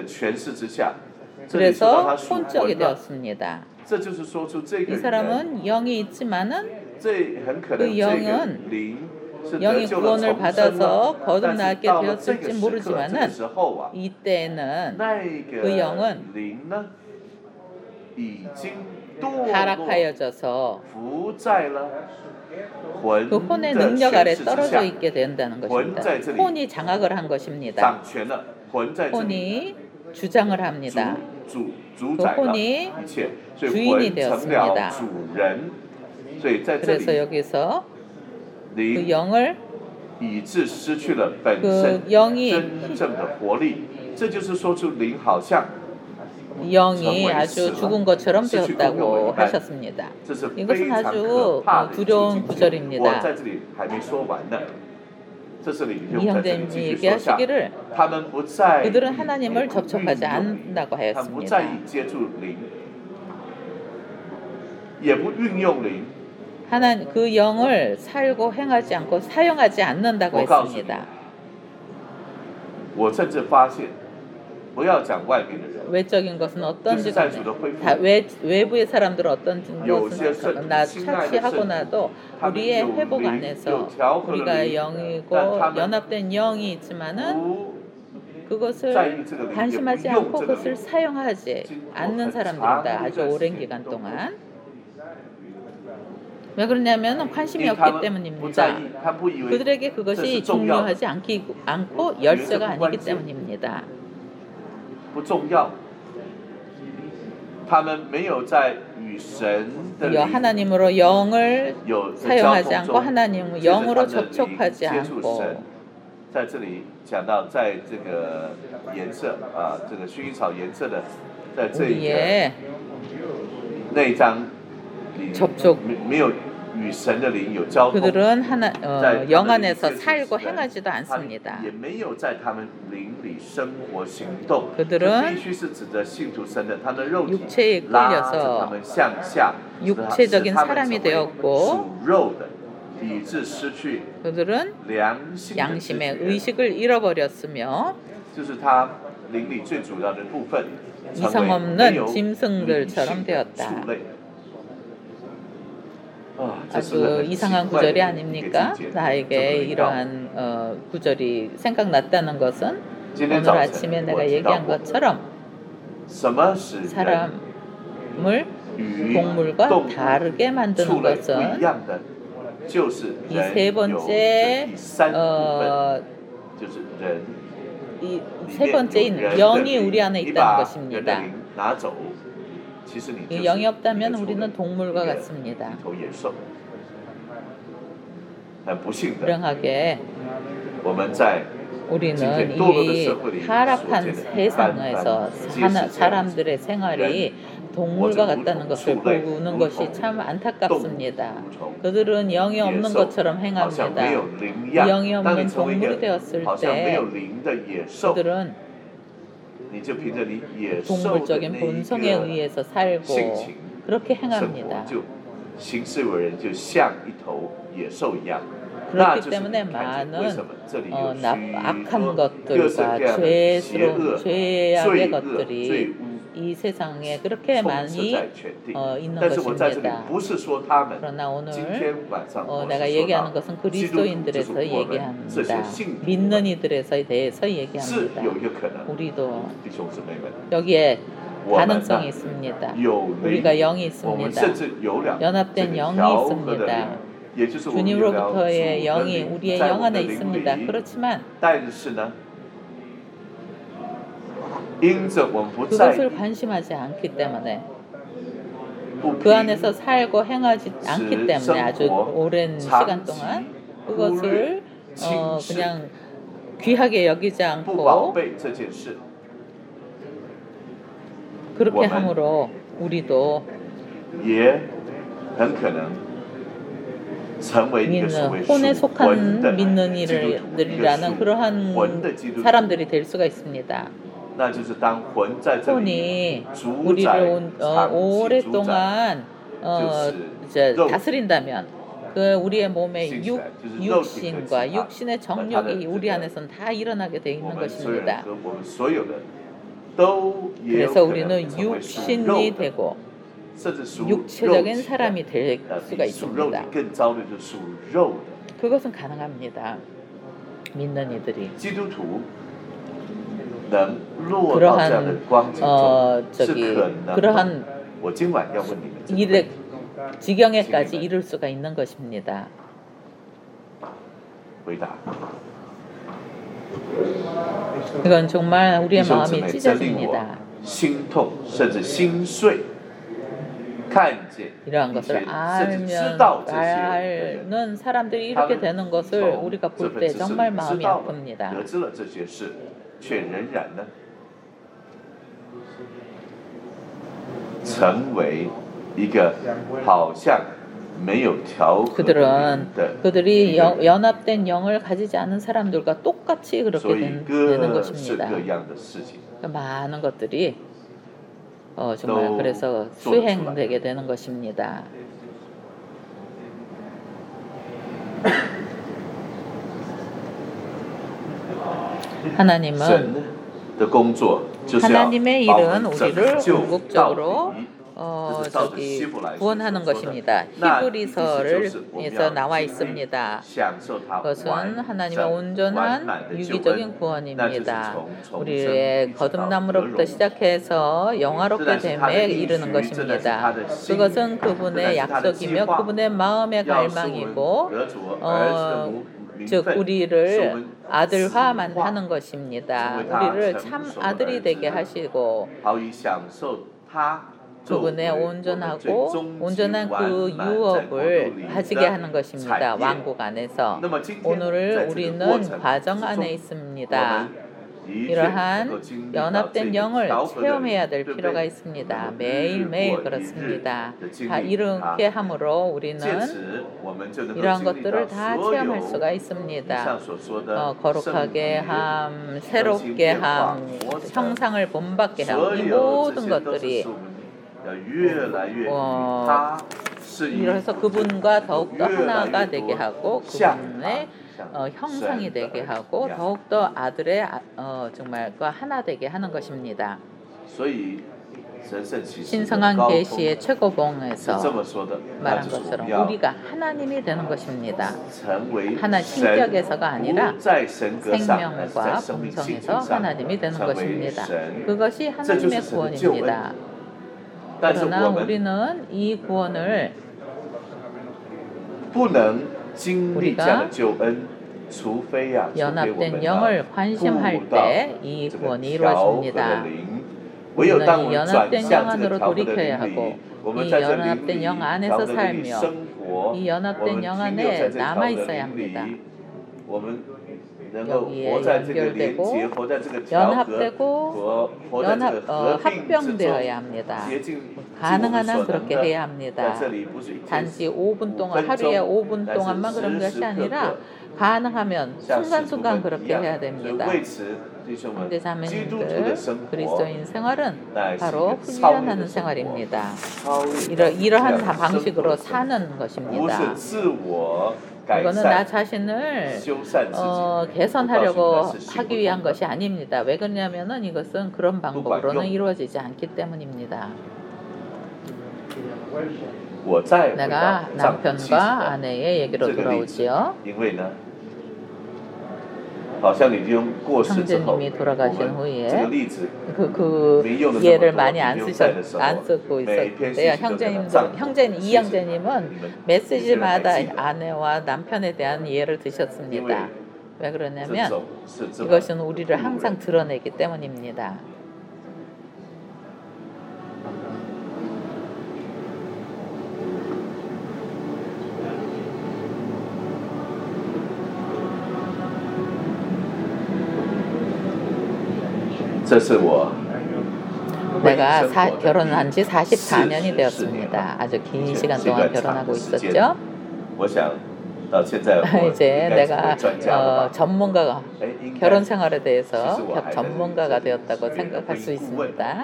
그래서 혼적이 되었습니다. 이 사람은 영이 있지만은 그 영은 영이 구원을 받아서 거듭나게 되었을지 모르지만은 이때는 그 영은 하락하여져서 그 혼의 능력 아래 떨어져 있게 된다는 것입니다. 혼이 장악을 한 것입니다. 혼이 주장을 합니다. 그 혼이 주인이 되었습니다. 그래서 여기서 그 영을 그 영이 영이 아주 죽은 것처럼 되었다고 하셨습니다. 이것은 아주 두려운 구절입니다. 이 형제님이 얘기하시기를 그들은 하나님을 접촉하지 않는다고 하였습니다. 하나님 그 영을 살고 행하지 않고 사용하지 않는다고 했습니다. 외적인 것은 어떤지 다 외, 외부의 사람들은 어떤지 것은 나 차치하고 나도 우리의 회복 안에서 우리가 영이고 연합된 영이 있지만은 그것을 관심하지 않고 그것을 사용하지 않는 사람들이다. 아주 오랜 기간 동안. 왜 그러냐면 관심이 없기 때문입니다. 그들에게 그것이 중요하지 않기, 않고 열쇠가 아니기 때문입니다. 不重要，他们没有在与神的灵 하나님으로 영을 사용하지 않고 하나님 영으로 접촉하지 않고 在这里讲到，在这个颜色啊，这个薰衣草颜色的，在这一个那一章里没有。 그들은 하나, 어, 영 안에서 살고 행하지도 않습니다. 그들은 육체에 끌려서 육체적인 사람이 되었고 그들은 양심의 의식을 잃어버렸으며 이성 없는 짐승들처럼 되었다. 아주 이상한 구절이 아니입니까? 나에게 이러한 어, 구절이 생각났다는 것은 오늘 아침에 내가 얘기한 것처럼 사람을 동물과 다르게 만드는 것은 이 세 번째 어, 이 세 번째인 영이 우리 안에 있다는 것입니다. 이 영이 없다면 우리는 동물과 같습니다. 불행하게 우리는 이 타락한 세상에서 사람들의 생활이 동물과 같다는 것을 보는 것이 참 안타깝습니다. 그들은 영이 없는 것처럼 행합니다. 영이 없는 동물이 되었을 때 그들은 동물적인 본성에 의해서 살고 그렇게 행합니다. 그렇기 때문에 많은 어, 악한 것들과 죄스러운 죄악의 것들이 이 세상에 그렇게 많이 어, 있는 것입니다. 그러나 오늘 어, 내가 얘기하는 것은 그리스도인들에서 얘기합니다. 믿는 이들에서 대해서 얘기합니다. 우리도 여기에 가능성이 있습니다. 우리가 영이 있습니다. 연합된 영이 있습니다. 주님으로부터의 영이 우리의 영 안에 있습니다. 그렇지만 그것을 관심하지 않기 때문에 그 안에서 살고 행하지 않기 때문에 아주 오랜 시간 동안 그것을 어, 그냥 귀하게 여기지 않고 그렇게 함으로 우리도 믿는, 혼에 속한 믿는 이들이라는 그러한 사람들이 될 수가 있습니다. 혼이 우리를 어, 오랫동안 어, 이제 다스린다면 그 우리의 몸의 육, 육신과 육신의 정욕이 우리 안에서는 다 일어나게 되어 있는 것입니다. 그래서 우리는 육신이 되고 육체적인 사람이 될 수가 있습니다. 그것은 가능합니다. 믿는 이들이 그러한 어 저기 그러한 일에 지경에까지 이룰 수가 있는 것입니다. 이건 정말 우리의 마음이 찢어집니다. 이러한 것을 알면 알는 사람들이 이렇게 되는 것을 우리가 볼 때 정말 마음이 아픕니다. 그들은 그들이 여, 연합된 영을 가지지 않은 사람들과 똑같이 그렇게 된, 되는 것입니다. 그러니까 많은 것들이 어, 정말 그래서 수행되게 되는 것입니다. 하나님은 하나님의 일은 우리를 궁극적으로 어, 저기 구원하는 것입니다. 히브리서를에서 나와 있습니다. 그것은 하나님의 온전한 유기적인 구원입니다. 우리의 거듭남으로부터 시작해서 영화롭게 됨에 이르는 것입니다. 그것은 그분의 약속이며 그분의 마음의 갈망이고 어, 즉 우리를 아들화만 하는 것입니다. 우리를 참 아들이 되게 하시고 그분의 온전하고 온전한 그 유업을 가지게 하는 것입니다. 왕국 안에서. 오늘 우리는 과정 안에 있습니다. 이러한 연합된 영을 체험해야 될 필요가 있습니다. 매일매일 그렇습니다. 다 이렇게 함으로 우리는 이러한 것들을 다 체험할 수가 있습니다. 어, 거룩하게 함, 새롭게 함, 형상을 본받게 함, 이 모든 것들이 어, 이래서 그분과 더욱더 하나가 되게 하고 그분의 어, 형상이 되게 하고 더욱더 아들의 어, 정말과 하나 되게 하는 것입니다. 신성한 계시의 최고봉에서 말한 것처럼 우리가 하나님이 되는 것입니다. 하나 신격에서가 아니라 생명과 본성에서 하나님이 되는 것입니다. 그것이 하나님의 구원입니다. 그러나 우리는 이 구원을 우리가 연합된 영을 관심할 때 이 구원이 이루어집니다. 우리는 이 연합된 영 안으로 돌이켜야 하고 이 연합된 영 안에서 살며 이 연합된 영 안에 남아 있어야 합니다. 여기에 연결되고 연합되고 연합 어, 합병되어야 합니다. 가능한 한 그렇게 해야 합니다. 단지 오 분 동안 하루에 오 분 동안만 그런 것이 아니라 가능하면 순간순간 그렇게 해야 됩니다. 형제 자매님들, 그리스도인 생활은 바로 훈련하는 생활입니다. 이러, 이러한 방식으로 사는 것입니다. 이거는 나 자신을 어, 개선하려고 하기 위한 것이 아닙니다. 왜 그러냐면은 이것은 그런 방법으로는 이루어지지 않기 때문입니다. 내가 남편과 아내의 얘기로 돌아오지요. 형제님이 돌아가신 후에 그, 그 예를 많이 안 쓰셨 안 쓰고 있었는데요. 형제님들 형제 이 형제님은 메시지마다 아내와 남편에 대한 예를 드셨습니다. 왜 그러냐면 이것은 우리를 항상 드러내기 때문입니다. 내가 사, 결혼한 지 사십사 년이 되었습니다. 아주 긴 시간 동안 결혼하고 있었죠. 이제 내가 어, 전문가가 결혼 생활에 대해서 전문가가 되었다고 생각할 수 있습니다.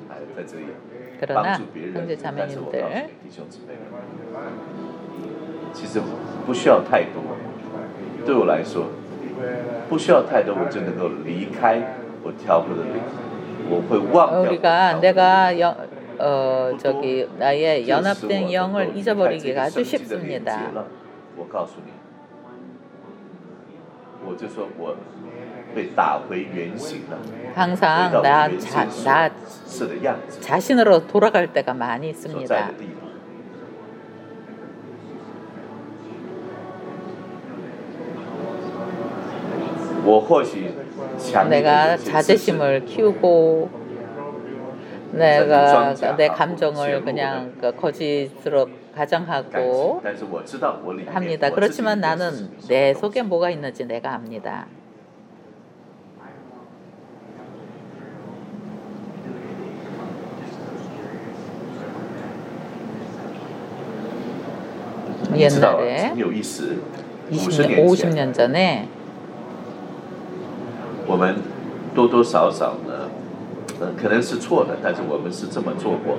그러나 형제 자매님들 其实不需要太多，对我来说，不需要太多，我就能够离开我挑过的路，我会忘掉。 우리가 내가 여, 어 저기 나의 연합된 영을 잊어버리기가 아주 쉽습니다. 我告诉你，我就说我被打回原形了。 항상 나, 자, 나 자신으로 돌아갈 때가 많이 있습니다. 내가 자제심을 키우고 내가 내 감정을 그냥 거짓으로 가정하고 합니다. 그렇지만 나는 내 속에 뭐가 있는지 내가 압니다. 옛날에 이십 년, 오십 년 전에 我们多多少少呢，呃，可能是错的，但是我们是这么做过。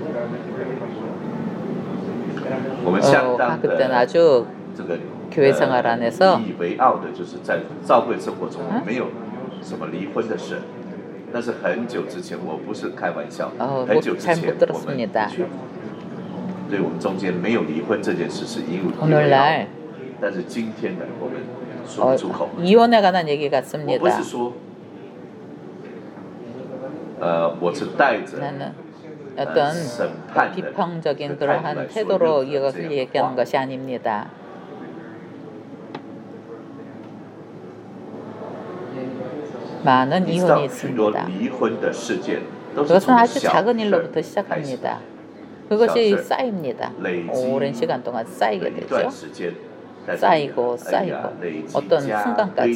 我们相当的这个 교회 생활 안에서 引以为傲的，就是在教会生活中没有什么离婚的事。那是很久之前，我不是开玩笑，很久之前我们去，对我们中间没有离婚这件事是引以为傲。但是今天的我们。 어, 이혼에 관한 얘기 같습니다. 나는 어떤 비평적인 그러한 태도로 이것을 얘기하는 것이 아닙니다. 많은 이혼이 있습니다. 그것은 아주 작은 일로부터 시작합니다. 그것이 쌓입니다. 오랜 시간 동안 쌓이게 되죠. 쌓이고 쌓이고 어떤 순간까지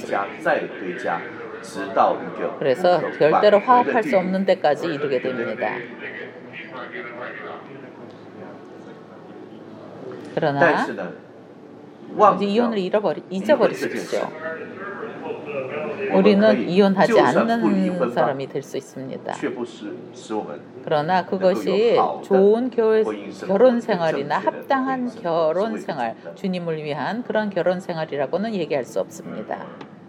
그래서 절대로 화합할 수 없는 데까지 이르게 됩니다. 그러나 이제 이혼을 잃어버리, 잊어버리십시오. 우리는 이혼하지 않는 사람이 될 수 있습니다. 그러나 그것이 좋은 교회, 결혼 생활이나 합당한 결혼 생활, 주님을 위한 그런 결혼 생활이라고는 얘기할 수 없습니다.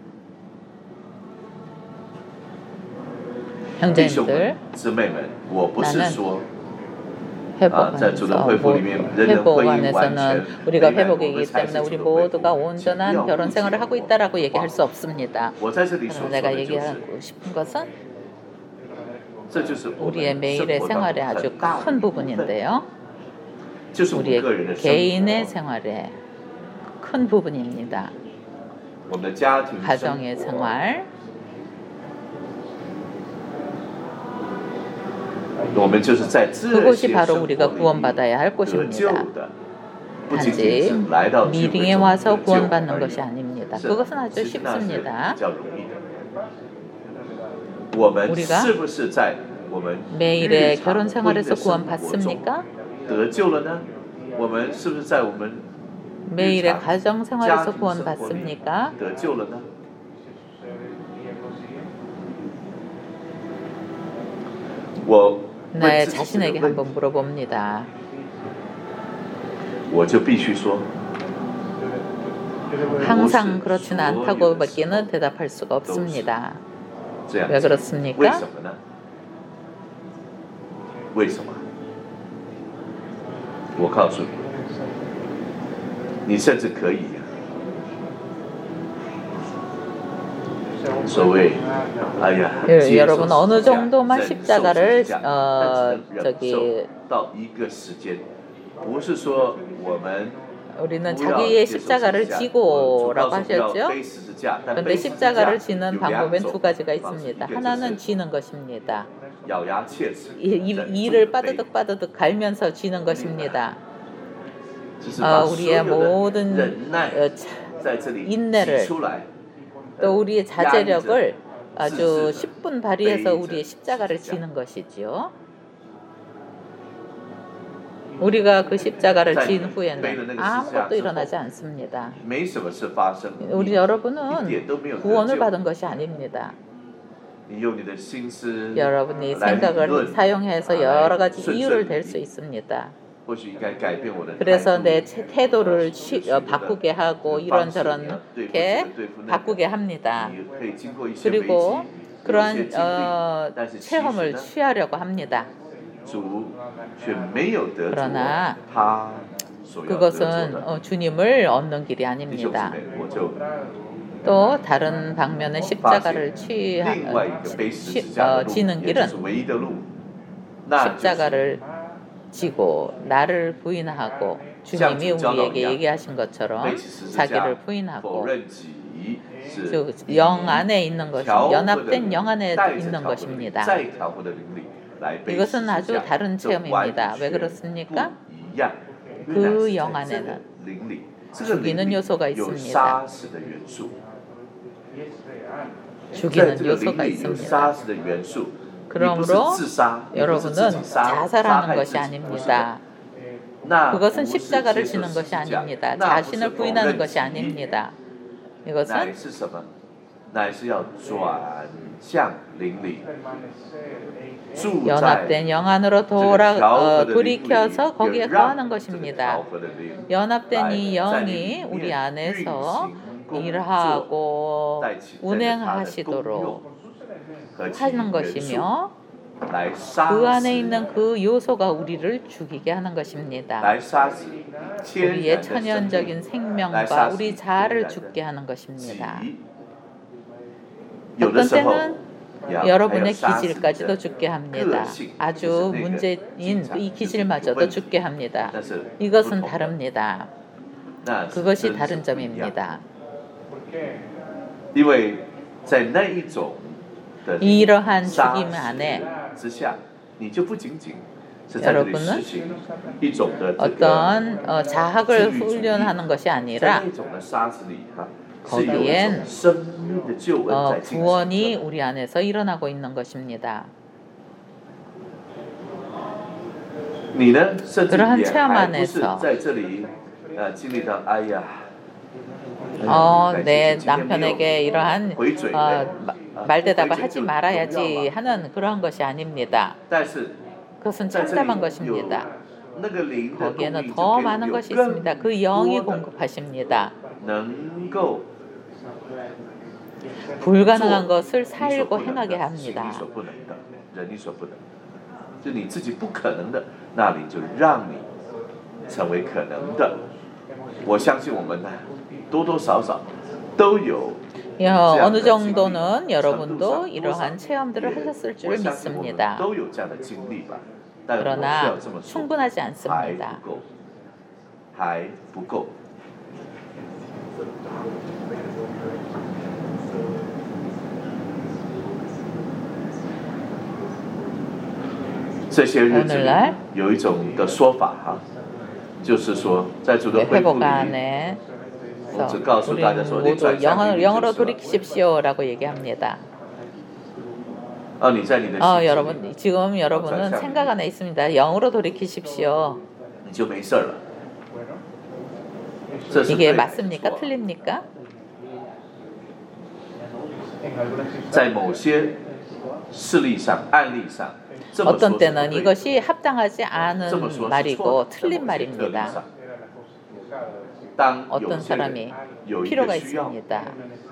형제님들, 나는 회복하면서 뭐 회복 안에서는 우리가 회복이기 때문에 우리 모두가 온전한 결혼 생활을 하고 있다라고 얘기할 수 없습니다. 그러나 내가 얘기하고 싶은 것은 우리의 매일의 생활의 아주 큰 부분인데요. 우리의 개인의 생활의 큰 부분입니다. 가정의 생활, 그것이 바로 우리가 구원받아야 할 곳입니다. 단지 미링에 와서 구원받는 것이 아닙니다. 그것은 아주 쉽습니다. 우리가 매일의 결혼 생활에서 구원받습니까? 매일의 가정 생활에서 구원받습니까? 나의 자신에게 한번 물어봅니다. 항상 그렇지는 않다고 밖에는 대답할 수가 없습니다. 왜 그렇습니까? 예, 여러분 어느 정도만 십자가를 어 저기 우리는 자기의 십자가를 지고라고 하셨죠. 그런데 십자가를 지는 방법엔 두 가지가 있습니다. 하나는 지는 것입니다. 이, 이를 빠드득 빠드득 갈면서 지는 것입니다. 어, 우리의 모든 어, 인내를 또 우리의 자제력을 아주 십분 발휘해서 우리의 십자가를 지는 것이지요. 우리가 그 십자가를 진 후에는 아무것도 일어나지 않습니다. 우리 여러분은 구원을 받은 것이 아닙니다. 여러분이 생각을 사용해서 여러 가지 이유를 댈 수 있습니다. 그래서 내 태도를 취, 어, 바꾸게 하고 이런저런 이렇게 바꾸게 합니다. 그리고 그러한 어, 체험을 취하려고 합니다. 그러나 그것은 어, 주님을 얻는 길이 아닙니다. 또 다른 방면은 십자가를 취하, 취, 어, 지는 길은 십자가를 지고 나를 부인하고 주님이 우리에게 얘기하신 것처럼 자기를 부인하고 즉 영 안에 있는 것이 연합된 영 안에 있는 것입니다. 이것은 아주 다른 체험입니다. 왜 그렇습니까? 그 영 안에는 죽이는 요소가 있습니다. 죽이는 요소가 있습니다. 그러므로 여러분은 자살하는 것이 아닙니다. 그것은 십자가를 지는 것이 아닙니다. 자신을 부인하는 것이 아닙니다. 이것은 연합된 영 안으로 돌아, 어, 돌이켜서 거기에 거하는 것입니다. 연합된 이 영이 우리 안에서 일하고 운행하시도록 하는 것이며 그 안에 있는 그 요소가 우리를 죽이게 하는 것입니다. 우리의 천연적인 생명과 우리 자아를 죽게 하는 것입니다. 어떤 때는 여러분의 기질까지도 죽게 합니다. 아주 문제인 이 기질마저도 죽게 합니다. 이것은 다릅니다. 그것이 다른 점입니다. 이러한 죽임 안에 여러분은 어떤 어, 자학을 훈련하는 것이 아니라 거기엔 어, 구원이 우리 안에서 일어나고 있는 것입니다. 그러한 체험 안에서 어, 내 남편에게 이러한 어, 말대답을 하지 말아야지 하는 그런 것이 아닙니다. 그것은 참담한 것입니다. 거기에는 더 많은 것이 있습니다. 그 영이 공급하십니다. 불가능한 것을 살고 행하게 합니다. 어느 정도는 여러분도 이러한 체험들을 하셨을 줄 믿습니다. 그러나 충분하지 않습니다. 오늘날 회복 안에 우리 모두 영으로, 영으로 돌이키십시오라고 얘기합니다. 어, 여러분 지금 여러분은 생각 안에 있습니다. 영으로 돌이키십시오. 이게 맞습니까? 틀립니까? 어떤 때는 이것이 합당하지 않은 말이고 틀린 말입니다. 어떤 사람이 필요가 있습니다.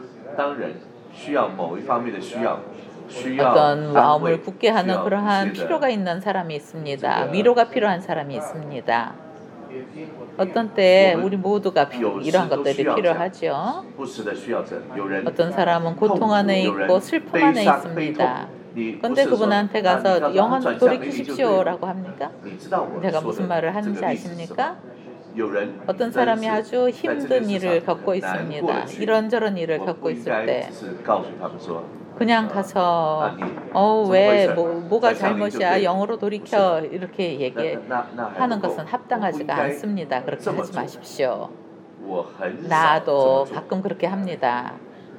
어떤 마음을 굳게 하는 그러한 필요가 있는 사람이 있습니다. 위로가 필요한 사람이 있습니다. 어떤 때 우리 모두가 이러한 것들이 필요하죠. 어떤 사람은 고통 안에 있고 슬픔 안에 있습니다. 그런데 그분한테 가서 영혼 돌이키십시오라고 합니까? 제가 무슨 말을 하는지 아십니까? 어떤 사람이 아주 힘든 일을 겪고 있습니다. 이런저런 일을 겪고 있을 때 그냥 가서 어, 왜 뭐, 뭐가 잘못이야 영으로 돌이켜 이렇게 얘기하는 것은 합당하지가 않습니다. 그렇게 하지 마십시오. 나도 가끔 그렇게 합니다.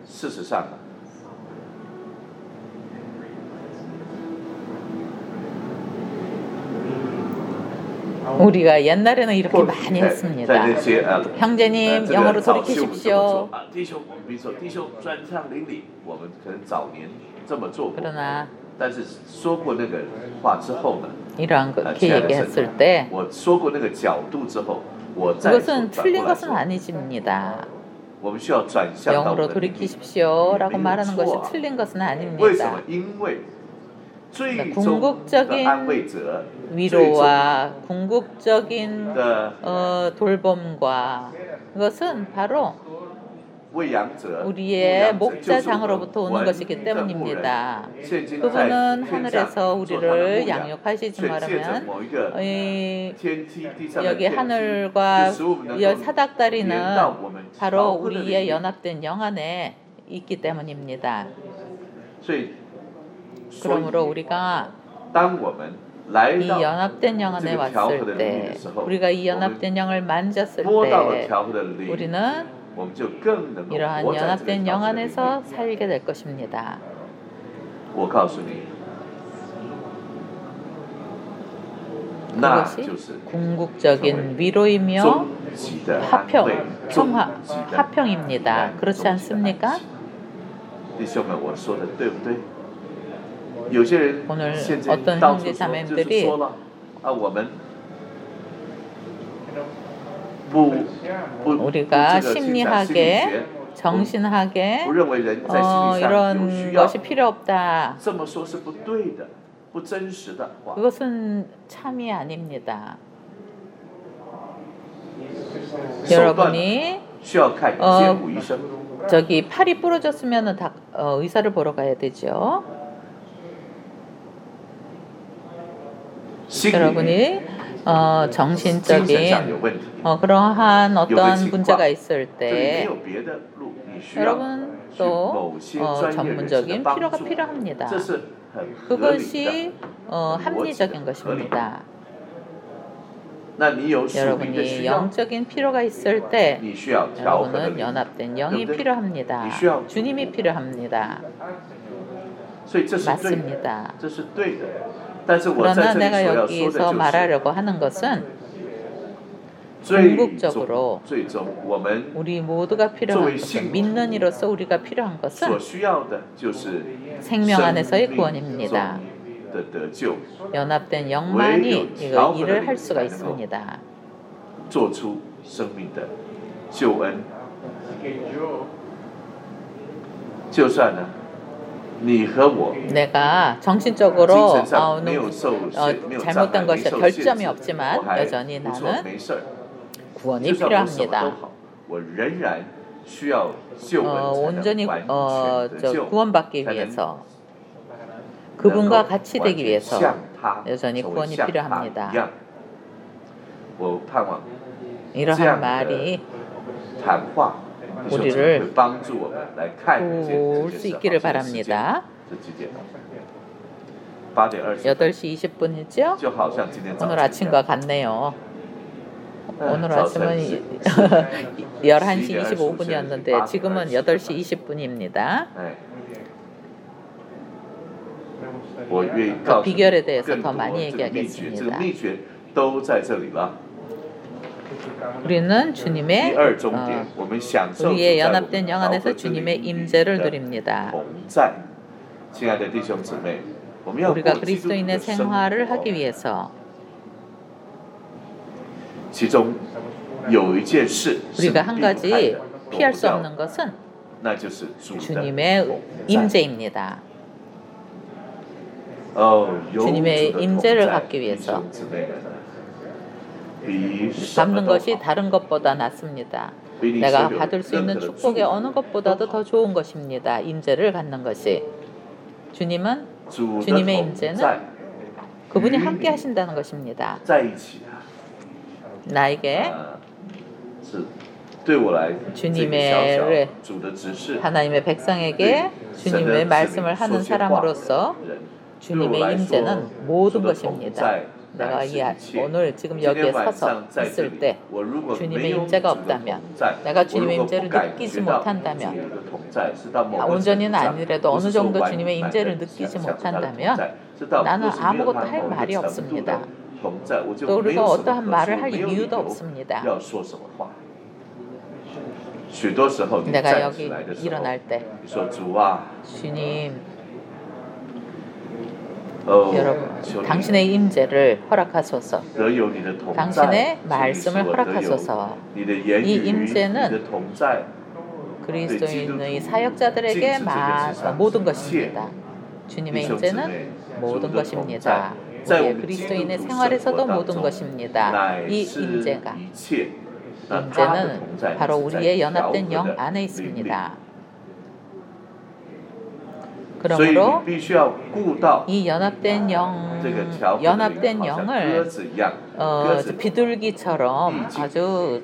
우리가 옛날에는 이렇게 많이 했습니다. 형제님 영으로 돌이키십시오. 그러나 이렇게 얘기했을 때 그것은 틀린 것은 아니집니다. 영으로 돌이키십시오라고 말하는 것이 틀린 것은 아닙니다. 궁극적인 위로와 궁극적인 어, 돌봄과 그것은 바로 우리의 목자장으로부터 오는 것이기 때문입니다. 그분은 하늘에서 우리를 양육하시지 말하면 여기 하늘과 사닥다리는 바로 우리의 연합된 영 안에 있기 때문입니다. 그러므로 우리가 이 연합된 영 안에 왔을 때, 우리가 이 연합된 영을 만졌을 때 우리는 이러한 연합된 영 안에서 살게 될 것입니다. 그것이 궁극적인 위로이며 화평, 평화, 화평입니다. 그렇지 않습니까? 오늘 어떤 형제 자매님들이 우리가 심리학에 정신학에 어, 이런 것이 필요 없다. 그것은 참이 아닙니다. 여러분이 어, 저기 팔이 부러졌으면 다 어, 의사를 보러 가야 되죠. 여러분이 어, 정신적인 어, 그러한 어떤 문제가 있을 때 여러분 또 어, 전문적인 필요가 필요합니다. 그것이 어, 합리적인 것입니다. 여러분이 영적인 필요가 있을 때 여러분은 연합된 영이 필요합니다. 주님이 필요합니다. 맞습니다. 그러나 내가 여기서 말하려고 하는 것은 궁극적으로 우리 모두가 필요한 것은, 믿는 이로서 우리가 필요한 것은 생명 안에서의 구원입니다. 연합된 영만이 이거 일을 할 수가 있습니다. 내가 정신적으로 어, 어, 잘못된 것이 별점이 없지만 여전히 나는 구원이 필요합니다. 어, 온전히 어, 저 구원받기 위해서 그분과 같이 되기 위해서 여전히 구원이 필요합니다. 이러한 말이 우리를 볼 수 있기를 바랍니다. 여덟 시 이십 분이죠? 오늘 아침과 같네요. 오늘 아침은 열한 시 이십오 분이었는데 지금은 여덟 시 이십 분입니다. 그 비결에 대해서 더 많이 얘기하겠습니다. 우리는 주님의 어, 우리의 연합된 영 안에서 주님의 임재를 누립니다. 우리가 그리스도인의 생활을 하기 위해서 우리가 한 가지 피할 수 없는 것은 주님의 임재입니다. 주님의 임재를 받기 위해서 받는 것이 다른 것보다 낫습니다. 내가 받을 수 있는 축복의 어느 것보다도 더 좋은 것입니다. 임재를 갖는 것이. 주님은 주님의 임재는 그분이 함께 하신다는 것입니다. 나에게 주님의 하나님의 백성에게 주님의 말씀을 하는 사람으로서 주님의 임재는 모든 것입니다. 내가 이 오늘 지금 여기에 서서 있을 때 주님의 임재가 없다면, 내가 주님의 임재를 느끼지 못한다면, 온전히는 아니라도 어느 정도 주님의 임재를 느끼지 못한다면 나는 아무것도 할 말이 없습니다. 또 우리가 어떠한 말을 할 이유도 없습니다. 내가 여기 일어날 때 주님 여러분, 당신의 임재를 허락하소서. 당신의 말씀을 허락하소서. 이 임재는 그리스도인의 사역자들에게 모든 것입니다. 주님의 임재는 모든 것입니다. 우리의 그리스도인의 생활에서도 모든 것입니다. 이 임재가 임재는 바로 우리의 연합된 영 안에 있습니다. 그러므로 이 연합된 영, 연합된 영을 어, 비둘기처럼 아주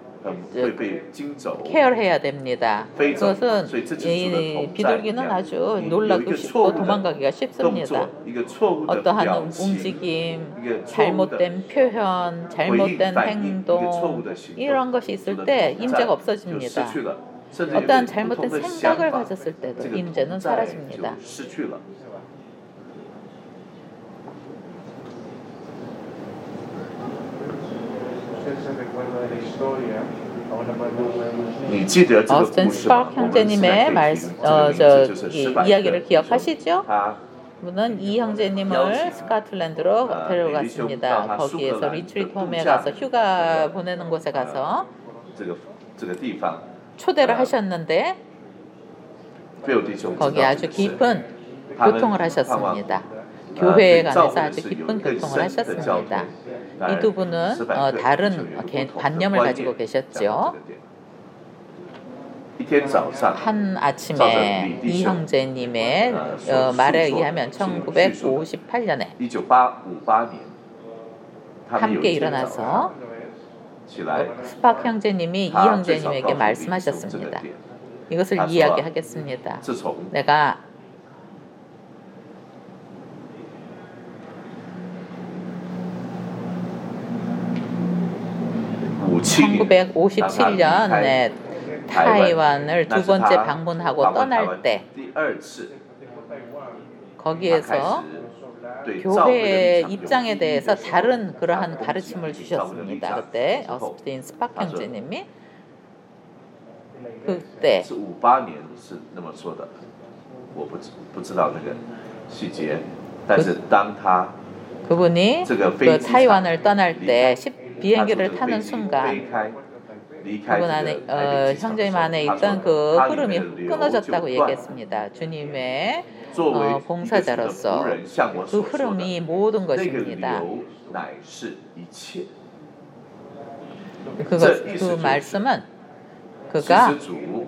케어해야 됩니다. 그것은 이 비둘기는 아주 놀라고 쉽고 도망가기가 쉽습니다. 어떠한 움직임, 잘못된 표현, 잘못된 행동 이런 것이 있을 때 임재가 없어집니다. 어떠한 잘못된 생각을 가졌을 때도 임재는 사라집니다. 어스틴 스파크 형제님의 말, 어, 저, 이, 이야기를 기억하시죠? 그분은 이 형제님을 스코틀랜드로 데려갔습니다. 거기에서 리트리트 홈에 가서 휴가 보내는 곳에 가서 초대를 하셨는데 거기 아주 깊은 교통을 하셨습니다. 교회에 관해서 아주 깊은 교통을 하셨습니다. 이 두 분은 어, 다른 관념을 가지고 계셨죠. 한 아침에 이 형제님의 어, 말에 의하면 천구백오십팔 년에 함께 일어나서 스파크 형제님이 이 형제님에게 말씀하셨습니다. 이것을 이야기하겠습니다. 내가 천구백오십칠 년에 타이완을 두 번째 방문하고 떠날 때 거기에서 교회의 입장에 대해서 다른 그러한 가르침을 주셨습니다. 그때 어스틴 스파크 형제님이 그때 그, 그분이 그 타이완을 떠날 때 비행기를 타는 순간 그분 안에 어, 형제님 안에 있던 그 흐름이 끊어졌다고 얘기했습니다. 주님의 어, 봉사자로서 그 흐름이 모든 것입니다. 그것, 그 말씀은 그가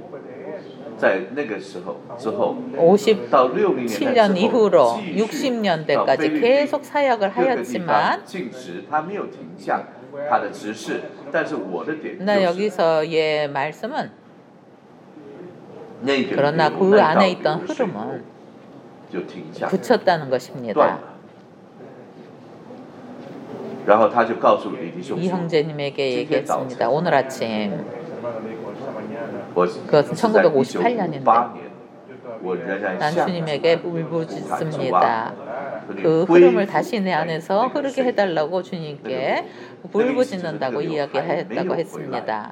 오십칠 년 이후로 육십 년대까지 계속 사역을 하였지만 나 여기서의 말씀은 그러나 그 안에 있던 흐름은 그쳤다는 것입니다. 이 형제님에게 얘기했습니다. 오늘 아침 그것은 천구백오십팔 년인데 난 주님에게 울부짖습니다. 그 흐름을 다시 내 안에서 흐르게 해달라고 주님께 울부짖는다고 이야기했다고 했습니다.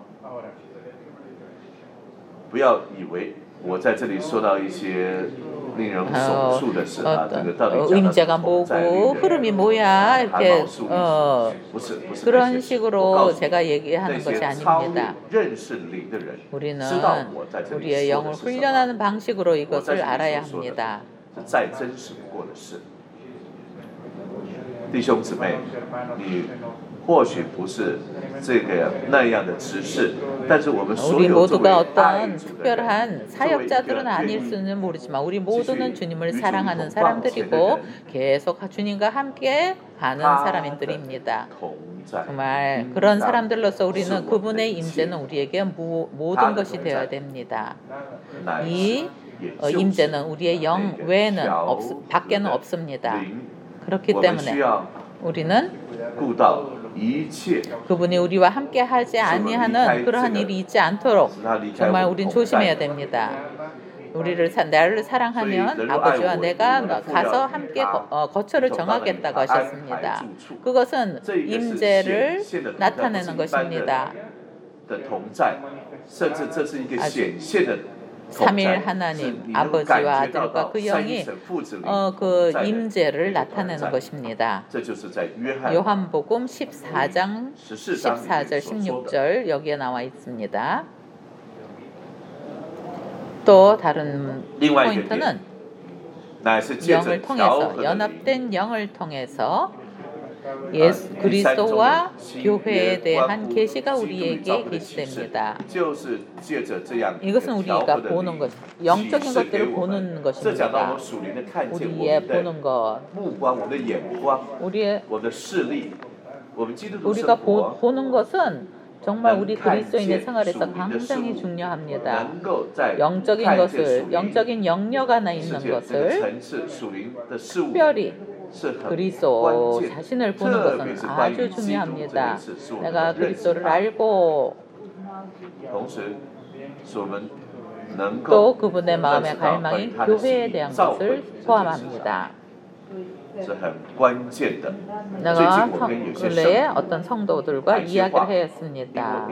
不要以为我在这里说到一些 어, 어떤 임재가 뭐고 흐름이 뭐야 이렇게 어, 그런 식으로 제가 얘기하는 것이 아닙니다. 우리는 우리의 영을 훈련하는 방식으로 이것을 알아야 합니다. 弟兄姊妹，你或许不是这个那样的执事，但是我们所有 모두가 어떤 특별한 사역자들은 아닐 수는 모르지만 우리 모두는 주님을 사랑하는 사람들이고 계속 주님과 함께 가는 사람들입니다. 정말 그런 사람들로서 우리는 그분의 임재는 우리에게 모, 모든 것이 되어야 됩니다. 이 어, 임재는 우리의 영 외에는 없, 밖에는 없습니다. 그렇기 때문에 우리는 그분이 우리와 함께 하지 아니하는 그러한 일이 있지 않도록 정말 우린 조심해야 됩니다. 우리를 나를 사랑하면 아버지와 내가 가서 함께 거, 어, 거처를 정하겠다고 하셨습니다. 그것은 임재를 나타내는 것입니다. 아주 삼일 하나님 아버지와 아들과 그 영이 어, 그 임재를 나타내는 것입니다. 요한복음 십사 장 십사 절 십육 절 여기에 나와 있습니다. 또 다른 포인트는 영을 통해서 연합된 영을 통해서 예수 그리스도와 교회에 대한 계시가 우리에게 계시됩니다. 이것은 우리가 보는 것, 영적인 것들을 보는 것입니다. 우리의 보는 것, 우리의 우리가 보, 보는 것은 정말 우리 그리스도인의 생활에서 굉장히 중요합니다. 영적인 것을, 영적인 영역 안에 있는 것을 특별히 그리스도 자신을 보는 것은 아주 중요합니다. 내가 그리스도를 알고 또 그분의 마음의 갈망인 교회에 대한 것을 포함합니다. 내가 근래에 어떤 성도들과 이야기를 했습니다.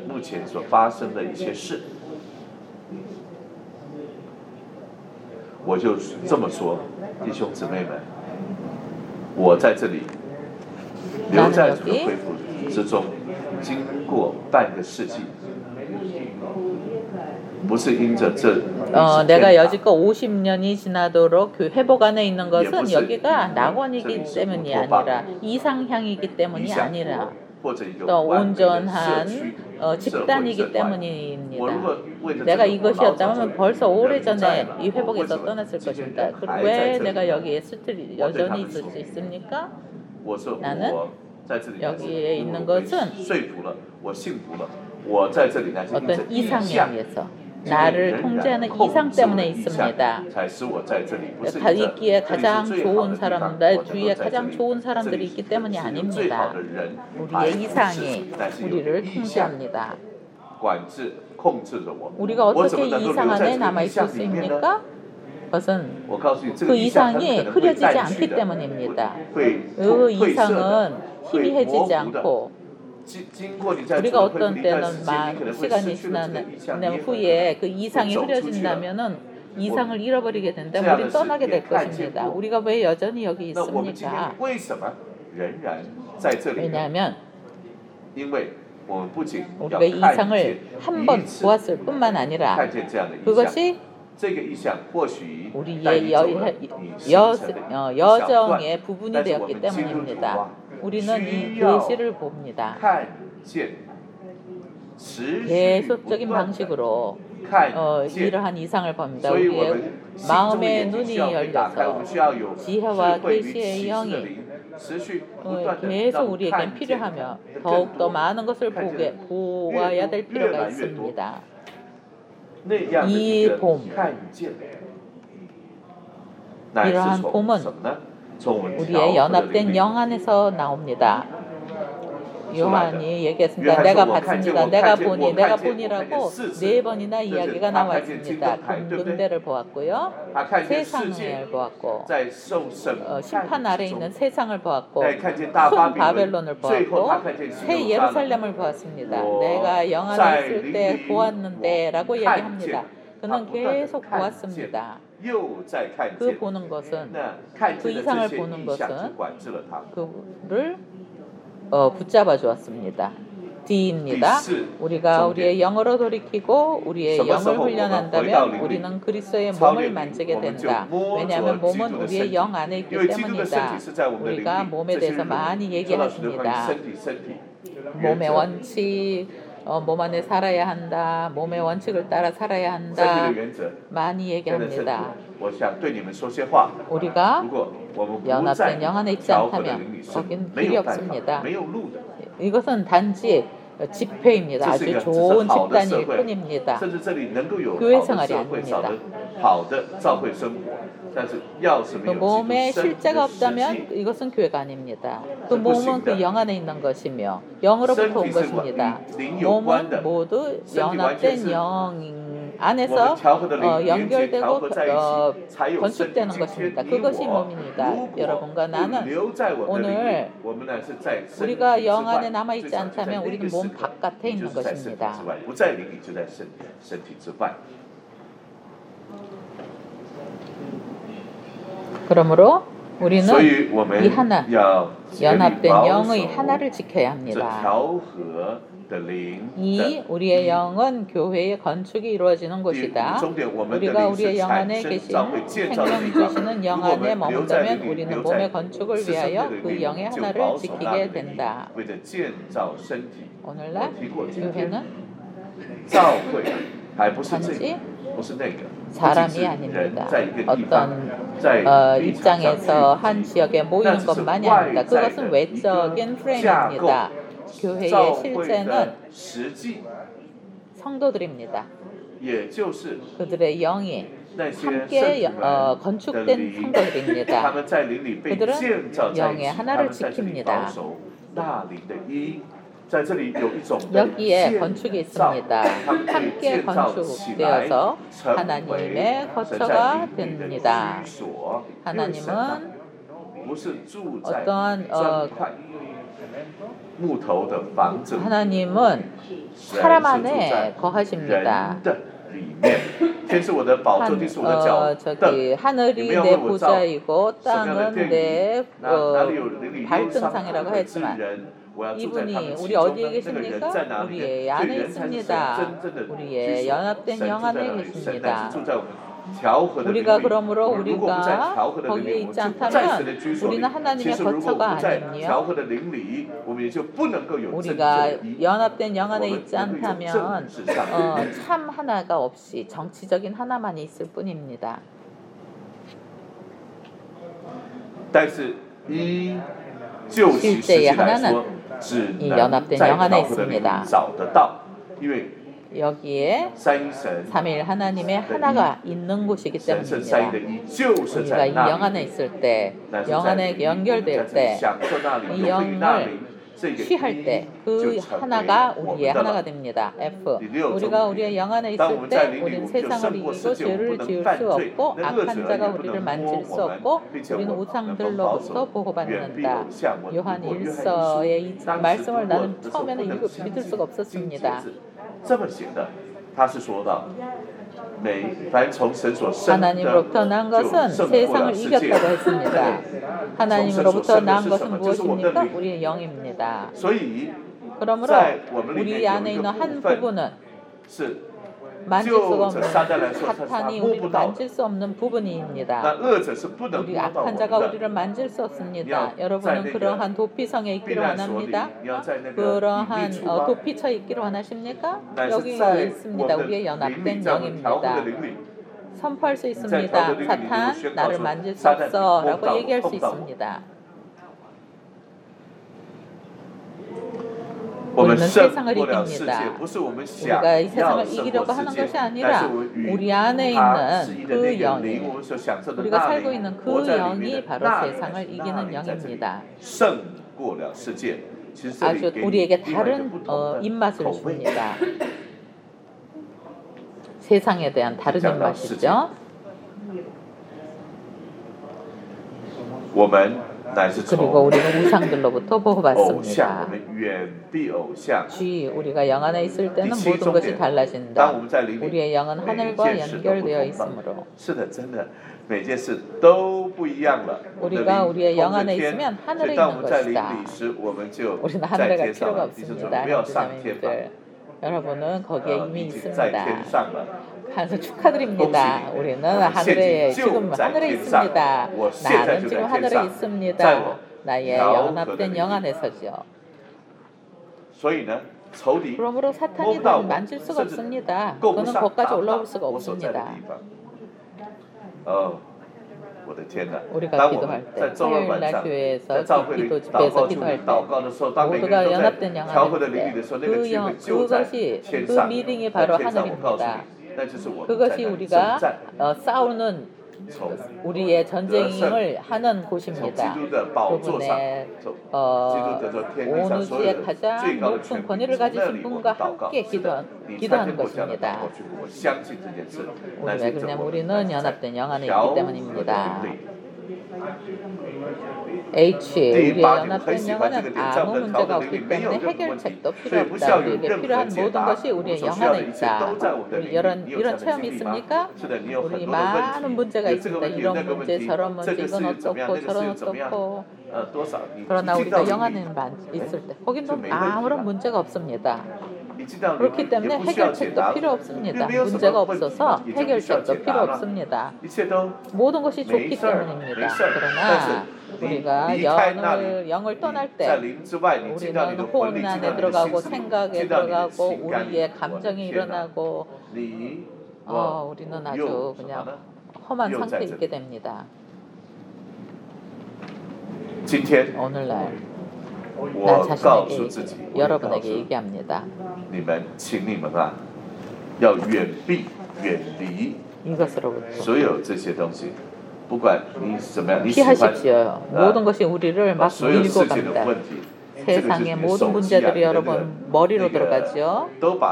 我就这么说，弟兄姊妹们，我在这里留在主的恢复之中，经过半个世纪，不是因着这。 어, 내가 여지껏 오십 년이 지나도록 그 회복 안에 있는 것은 여기가 낙원이기 때문이 아니라 이상향이기 때문이 아니라 또 온전한 어, 집단이기 때문입니다. 내가 이것이었다면 벌써 오래전에 이 회복에서 떠났을 것입니다. 왜 내가 여기에 스틸 여전히 있을 수 있습니까? 나는 여기에 있는 것은 어떤 이상에 의해서 나를 통제하는 이상 때문에 있습니다. 있기에 가장 좋은 사람, 내 주위에 가장 좋은 사람들이 있기 때문이 아닙니다. 우리의 이상이 우리를 통제합니다. 우리가 어떻게 이 이상 안에 남아있을 수 있습니까? 그것은 그 이상이 흐려지지 않기 때문입니다. 그 이상은 힘이 해지지 않고 우리가 어떤 때는 만 시간이 지난 후에 그 이상이 흐려진다면은 이상을 잃어버리게 된다면 우리는 떠나게 될 것입니다. 우리가 왜 여전히 여기 있습니까? 왜냐하면 우리가 이 이상을 한 번 보았을 뿐만 아니라 그것이 우리의 여, 여, 여, 여정의 부분이 되었기 때문입니다. 우리는 이 계시를 봅니다. 계속적인 방식으로 어, 이러한 이상을 봅니다. 우리의 마음의 눈이 열려서 지혜와 계시의 영이 어, 계속 우리에겐 필요하며 더욱더 많은 것을 보게, 보아야 될 필요가 있습니다. 이 봄, 이러한 봄은 우리의 연합된 영 안에서 나옵니다. 요한이 얘기했습니다. 내가 봤습니다. 내가 보니, 내가 보니라고 네 번이나 이야기가 나와 있습니다. 금대를 보았고요. 세상을 보았고 어, 심판 아래 있는 세상을 보았고 큰 바벨론을 보았고 새 예루살렘을 보았습니다. 내가 영 안에 있을 때 보았는데 라고 얘기합니다. 그는 계속 보았습니다. 그 보는 것은 그 이상을 보는 것은 그를 어, 붙잡아 주었습니다. D입니다. 우리가 우리의 영으로 돌이키고 우리의 영을 훈련한다면 우리는 그리스도의 몸을 만지게 된다. 왜냐하면 몸은 우리의 영 안에 있기 때문이다. 우리가 몸에 대해서 많이 얘기하십니다. 몸의 원칙, 어, 몸 안에 살아야 한다. 몸의 원칙을 따라 살아야 한다. 많이 얘기합니다. 우리가 연합된 영 안에 있지 않다면 거긴 길이 없습니다. 이것은 단지 집회입니다. 아주 좋은 집단일 뿐입니다. 교회 생활이 아닙니다. 그 몸에 실제가 없다면 이것은 교회가 아닙니다. 그 몸은 그 영 안에 있는 것이며 영으로부터 온 것입니다. 몸은 모두 연합된 영 안에서 어, 연결되고 어, 건축되는 것입니다. 그것이 몸입니다. 여러분과 나는 오늘 우리가 영 안에 남아있지 않다면 우리는 몸 바깥에 있는 것입니다. 그러므로 우리는 이 하나, 연합된 영의 하나를 지켜야 합니다. 이 우리의 영은 교회의 건축이 이루어지는 곳이다. 우리가 우리의 영 안에 계신 생명 주시는 영 안에 머문다면 우리는 몸의 건축을 위하여 그 영의 하나를 지키게 된다. 오늘날 교회는 단지 사람이 아닙니다. 어떤 어, 입장에서 한 지역에 모이는 것만이 아닙니다. 그것은 외적인 프레임입니다. 교회의 실제는 성도들입니다. 그들의 영이 함께 어, 건축된 성도들입니다. 그들은 영의 하나를 지킵니다. 여기에 건축이 있습니다. 함께 건축되어서 하나님의 거처가 됩니다. 하나님은 어떠한 어, 하나님은 사람 안에 거하십니다. 한, 어, 저기 하늘이 내 보좌이고 땅은 내 어, 발등상이라고 했지만 이분이 우리 어디에 계십니까? 우리의 안에 있습니다. 우리의 연합된 영 안에 계십니다. 우리가 그러므로 우리가 거기에 있지 않다면 우리는 하나님의 거처가 아니며 우리가 연합된 영 안에 있지 않다면 어, 참 하나가 없이 정치적인 하나만이 있을 뿐입니다. 실제의 하나는 이 연합된 영 안에 있습니다. 여기에 삼위일 하나님의 하나가 있는 곳이기 때문입니다. 우리가 이 영 안에 있을 때, 영 안에 연결될 때, 이 영을 취할 때 그 하나가 우리의 하나가 됩니다. F. 우리가 우리의 영 안에 있을 때 우리는 세상을 이기고 죄를 지을 수 없고 악한 자가 우리를 만질 수 없고 우리는 우상들로부터 보호받는다. 요한 일서의 이 말씀을 나는 처음에는 이거 믿을 수가 없었습니다. 하나님으로부터 난 것은 세상을 이겼다고 했습니다. 하나님으로부터 난 것은 무엇입니까? 우리의 영입니다. 그러므로 우리 안에 있는 한 부분은 만질 수가 없는 사탄이 우리를 만질 수 없는 부분입니다. 우리 악한 자가 우리를 만질 수 없습니다. 여러분은 그러한 도피성에 있기를 원합니다. 그러한 어, 도피처에 있기를 원하십니까? 여기가 있습니다. 우리의 연합된 영입니다. 선포할 수 있습니다. 사탄, 나를 만질 수 없어 라고 얘기할 수 있습니다. 우리는 세상을 이깁니다. 우리가 이 세상을 이기려고 하는 것이 아니라 우리 안에 있는 그 영이, 우리가 살고 있는 그 영이 바로 세상을 이기는 영입니다. 아주 우리에게 다른 어, 입맛을 줍니다. 세상에 대한 다른 입맛이죠. 그리고 우리는 우상들로부터 보호받습니다. G, 우리가 영 안에 있을 때는 모든 것이 달라진다. 우리의 영은 하늘과 연결되어 있으므로 우리가 우리의 영 안에 있으면 하늘에 있는 것이다. 우리는 하늘에 갈 필요가 없습니다. 형제자매님들, 여러분은 거기에 이미 있습니다. 하늘 축하드립니다. 우리는 하늘에 지금 하늘에 있습니다. 나는 지금 하늘에 있습니다. 나의 연합된 영 안에서죠. 그러므로 사탄이 날 만질 수가 없습니다. 그는 거기까지 올라올 수가 없습니다. 우리가 기도할 때, 화요일날 교회에서 기도 집회에서 기도할 때 모두가 연합된 영 안에 있을 때 그 영, 그것이 그 미팅이 바로 하늘입니다. 그것이 우리가 어, 싸우는 우리의 전쟁을 하는 곳입니다. 그분의 어, 온 우주의 가장 높은 권위를 가지신 분과 함께 기도, 기도하는 것입니다. 우리 왜 그러냐면 우리는 연합된 영 안에 있기 때문입니다. H, 우리의 연합된 영혼은 아무 문제가 없기 때문에 해결책도 필요 없다. 우리에게 필요한 모든 것이 우리의 영 안에 있다. 우리 이런, 이런 체험이 있습니까? 우리 많은 문제가 있습니다. 이런 문제, 저런 문제, 이건 어떻고 저런 어떻고. 그러나 우리가 영 안에 있을 때 거긴 아무런 문제가 없습니다. 그렇기 때문에 해결책도 필요 없습니다. 문제가 없어서 해결책도 필요 없습니다. 모든 것이 좋기 때문입니다. 그러나 우리가 영을, 영을 떠날 때 우리는 혼 안에 들어가고 생각에 들어가고 우리의 감정이 일어나고 어, 우리는 아주 그냥 험한 상태에 있게 됩니다. 오늘날 나 자신에게 여러분에게 얘기합니다. 이것으로부터 피하십시오. 모든 것이 우리를 막 밀고 갑니다. 세상의 모든 문제들이 여러분 머리로 들어가죠.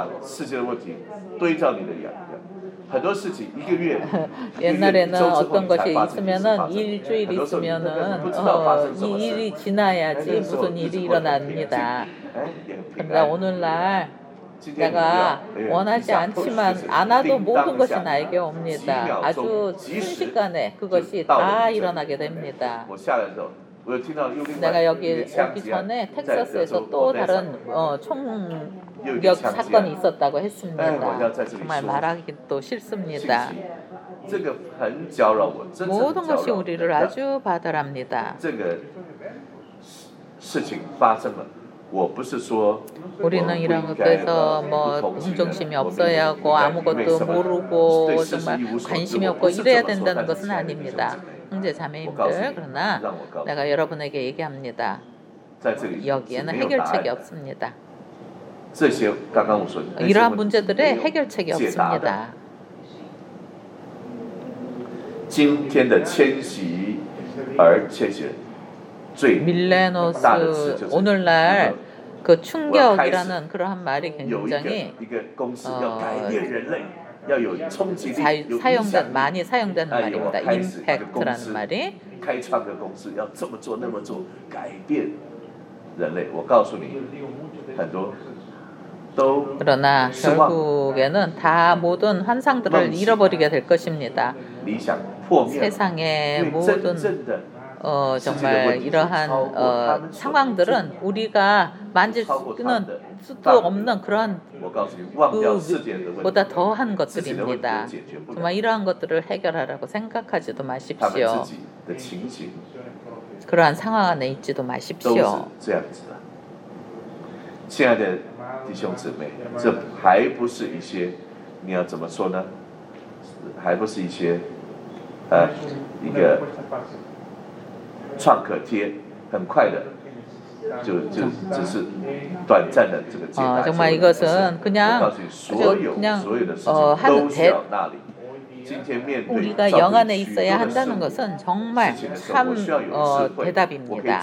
옛날에는 어떤 것이 있으면은 일주일 있으면은 어, 이 일이 지나야지 무슨 일이 일어납니다. 그러나 오늘날 내가 원하지 않지만 않아도 모든 것이 나에게 옵니다. 아주 순식간에 그것이 다 일어나게 됩니다. 내가 여기 오기 전에 텍사스에서 또 다른 어, 총격 사건이 있었다고 했습니다. 정말 말하기도 싫습니다. 모든 것이 우리를 아주 바들합니다. 우리는 이런 것에서 뭐 동정심이 없어야 하고 아무것도 모르고 정말 관심이 없고 이래야 된다는 것은 아닙니다. 형제 자매님들, 그러나 내가 여러분에게 얘기합니다. 여기에는 해결책이 없습니다. 이러한 문제들의 해결책이 없습니다. 밀레노스 오늘날 그 충격이라는 그러한 말이 굉장히 어, 자, 사용된 많이 사용되는 말입니다. 임팩트라는 말이. 그러나 결국에는 다 모든 환상들을 잃어버리게 될 것입니다. 세상의 모든 어, 정말 이러한 어, 상황들은 우리가 만질 수는 수도 없는 그런 그 보다 더한 것들입니다. 정말 이러한 것들을 해결하라고 생각하지도 마십시오. 그러한 상황 안에 있지도 마십시오. 亲爱的弟兄姊妹，这还不是一些你要怎么说呢？还不是一些呃一个创可贴，很快的就就只是短暂的这个解答。 정말 이것은 그냥 아주 그냥 어, 한 대, 우리가 영 안에 있어야 한다는 것은 정말 참 어, 대답입니다.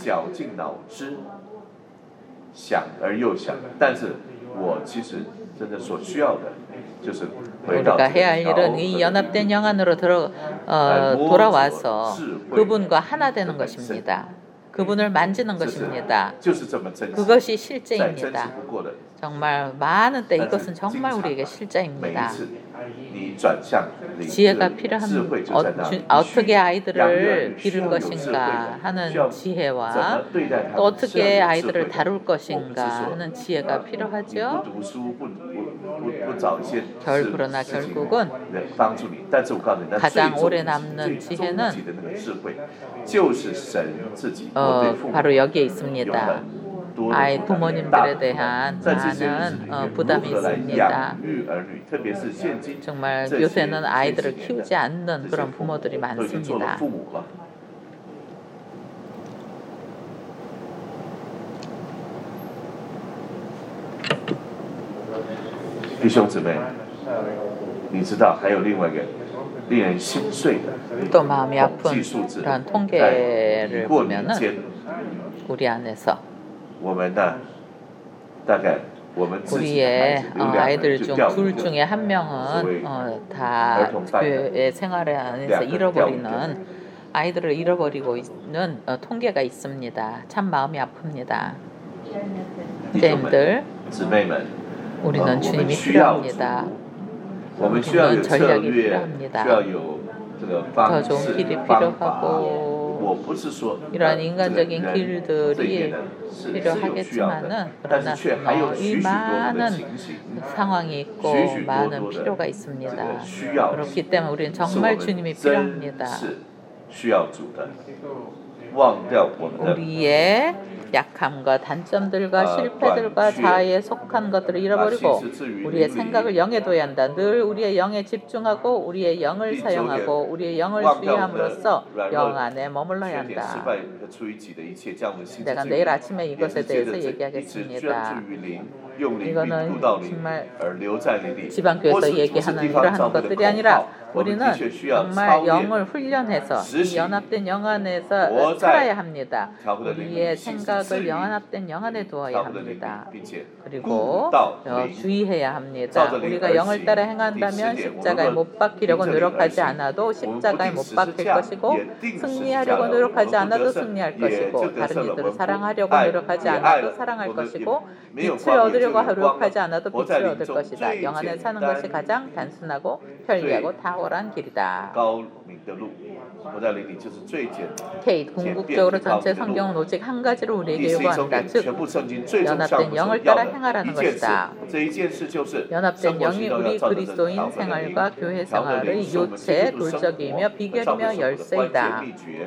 想而又想，但是我其实真的所需要的就是回到 우리가 해야 할 일은 이 연합된 영 안으로 들어 어, 돌아와서 그분과 하나 되는 것입니다. 그분을 만지는 것입니다. 그것이 실제입니다. 정말 많은 때 이것은 정말 우리에게 실제입니다. 지혜가 필요한 어, 주, 어떻게 아이들을 기를 것인가 하는 지혜와 또 어떻게 아이들을 다룰 것인가 하는 지혜가 필요하죠. 결, 그러나 결국은 가장 오래 남는 지혜는 어, 바로 여기에 있습니다. 아이 부모님들에 대한 많은 어, 부담이 있습니다. 정말 요새는 아이들을 키우지 않는 그런 부모들이 많습니다. 또 마음이 아픈 그런 통계를 보면은 우리 안에서 우리의 어, 아이들 중 둘 중에 한 명은 어, 다 교회 생활 안에서 잃어버리는 아이들을 잃어버리고 있는 어, 통계가 있습니다. 참 마음이 아픕니다. 형제님들, 우리는 주님이 필요합니다. 우리는 전략이 필요합니다. 더 좋은 길이 필요하고 이러한 인간적인 길들이 필요하겠지만은 그러나 어, 이 많은 상황이 있고 많은 필요가 있습니다. 그렇기 때문에 우리는 정말 주님이 필요합니다. 우리의 약함과 단점들과 실패들과 자아에 속한 것들을 잃어버리고 우리의 생각을 영에 둬야 한다. 늘 우리의 영에 집중하고 우리의 영을 사용하고 우리의 영을 주의함으로써 영 안에 머물러야 한다. 내가 내일 아침에 이것에 대해서 얘기하겠습니다. 이거는 정말 지방교회에서 얘기하는 이러한 것들이 아니라 우리는 정말 영을 훈련해서 이 연합된 영 안에서 살아야 합니다. 우리의 생각을 연합된 영 안에 두어야 합니다. 그리고 주의해야 합니다. 우리가 영을 따라 행한다면 십자가에 못 박히려고 노력하지 않아도 십자가에 못 박힐 것이고 승리하려고 노력하지 않아도 승리할 것이고 다른 이들을 사랑하려고 노력하지 않아도 사랑할 것이고 빛을 얻으려고 노력하지 않아도 빛을 얻을 것이다. 영 안에 사는 것이 가장 단순하고 편리하고 탁월한 길이다. K. 궁극적으로 전체 성경은 오직 한 가지를 우리에게 요구한다. 즉 연합된 영을 따라 행하라는 것이다. 연합된 영이 우리 그리스도인 생활과 교회 생활의 요체, 돌적이며 비결이며 열쇠이다.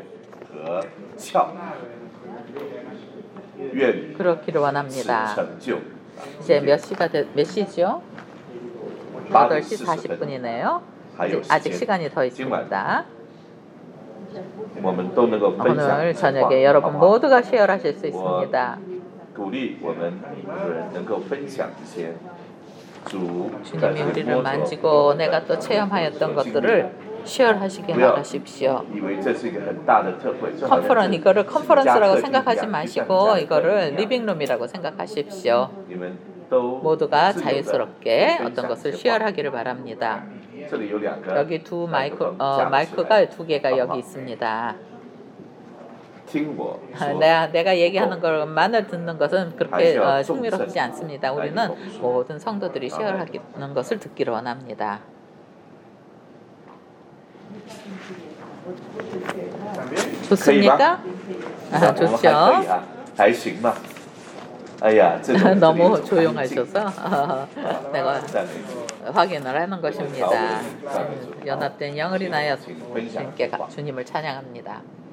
그렇기를 원합니다. 이제 몇 시가 되, 몇 시죠? 여덟 시 사십 분이네요. 아직 시간이 더 있습니다. 오늘 저녁에 여러분 모두가 쉐어하실 수 있습니다. 주님이 우리를 만지고 내가 또 체험하였던 것들을 쉐어하시게 바라십시오. 컨퍼런 이거를 컨퍼런스라고 생각하지 마시고 이거를 리빙룸이라고 생각하십시오. 모두가 자유스럽게 어떤 것을 쉐어하기를 바랍니다. 여기 두 마이크 어, 마이크가 두 개가 여기 있습니다. 내가, 내가 얘기하는 것만을 듣는 것은 그렇게 어, 흥미롭지 않습니다. 우리는 모든 성도들이 쉐어하는 것을 듣기를 원합니다. 좋습니까? 아, 좋죠. 너무 조용하셔서 내가 확인을 하는 것입니다. 연합된 영을 인하여 주님께 주님을 찬양합니다.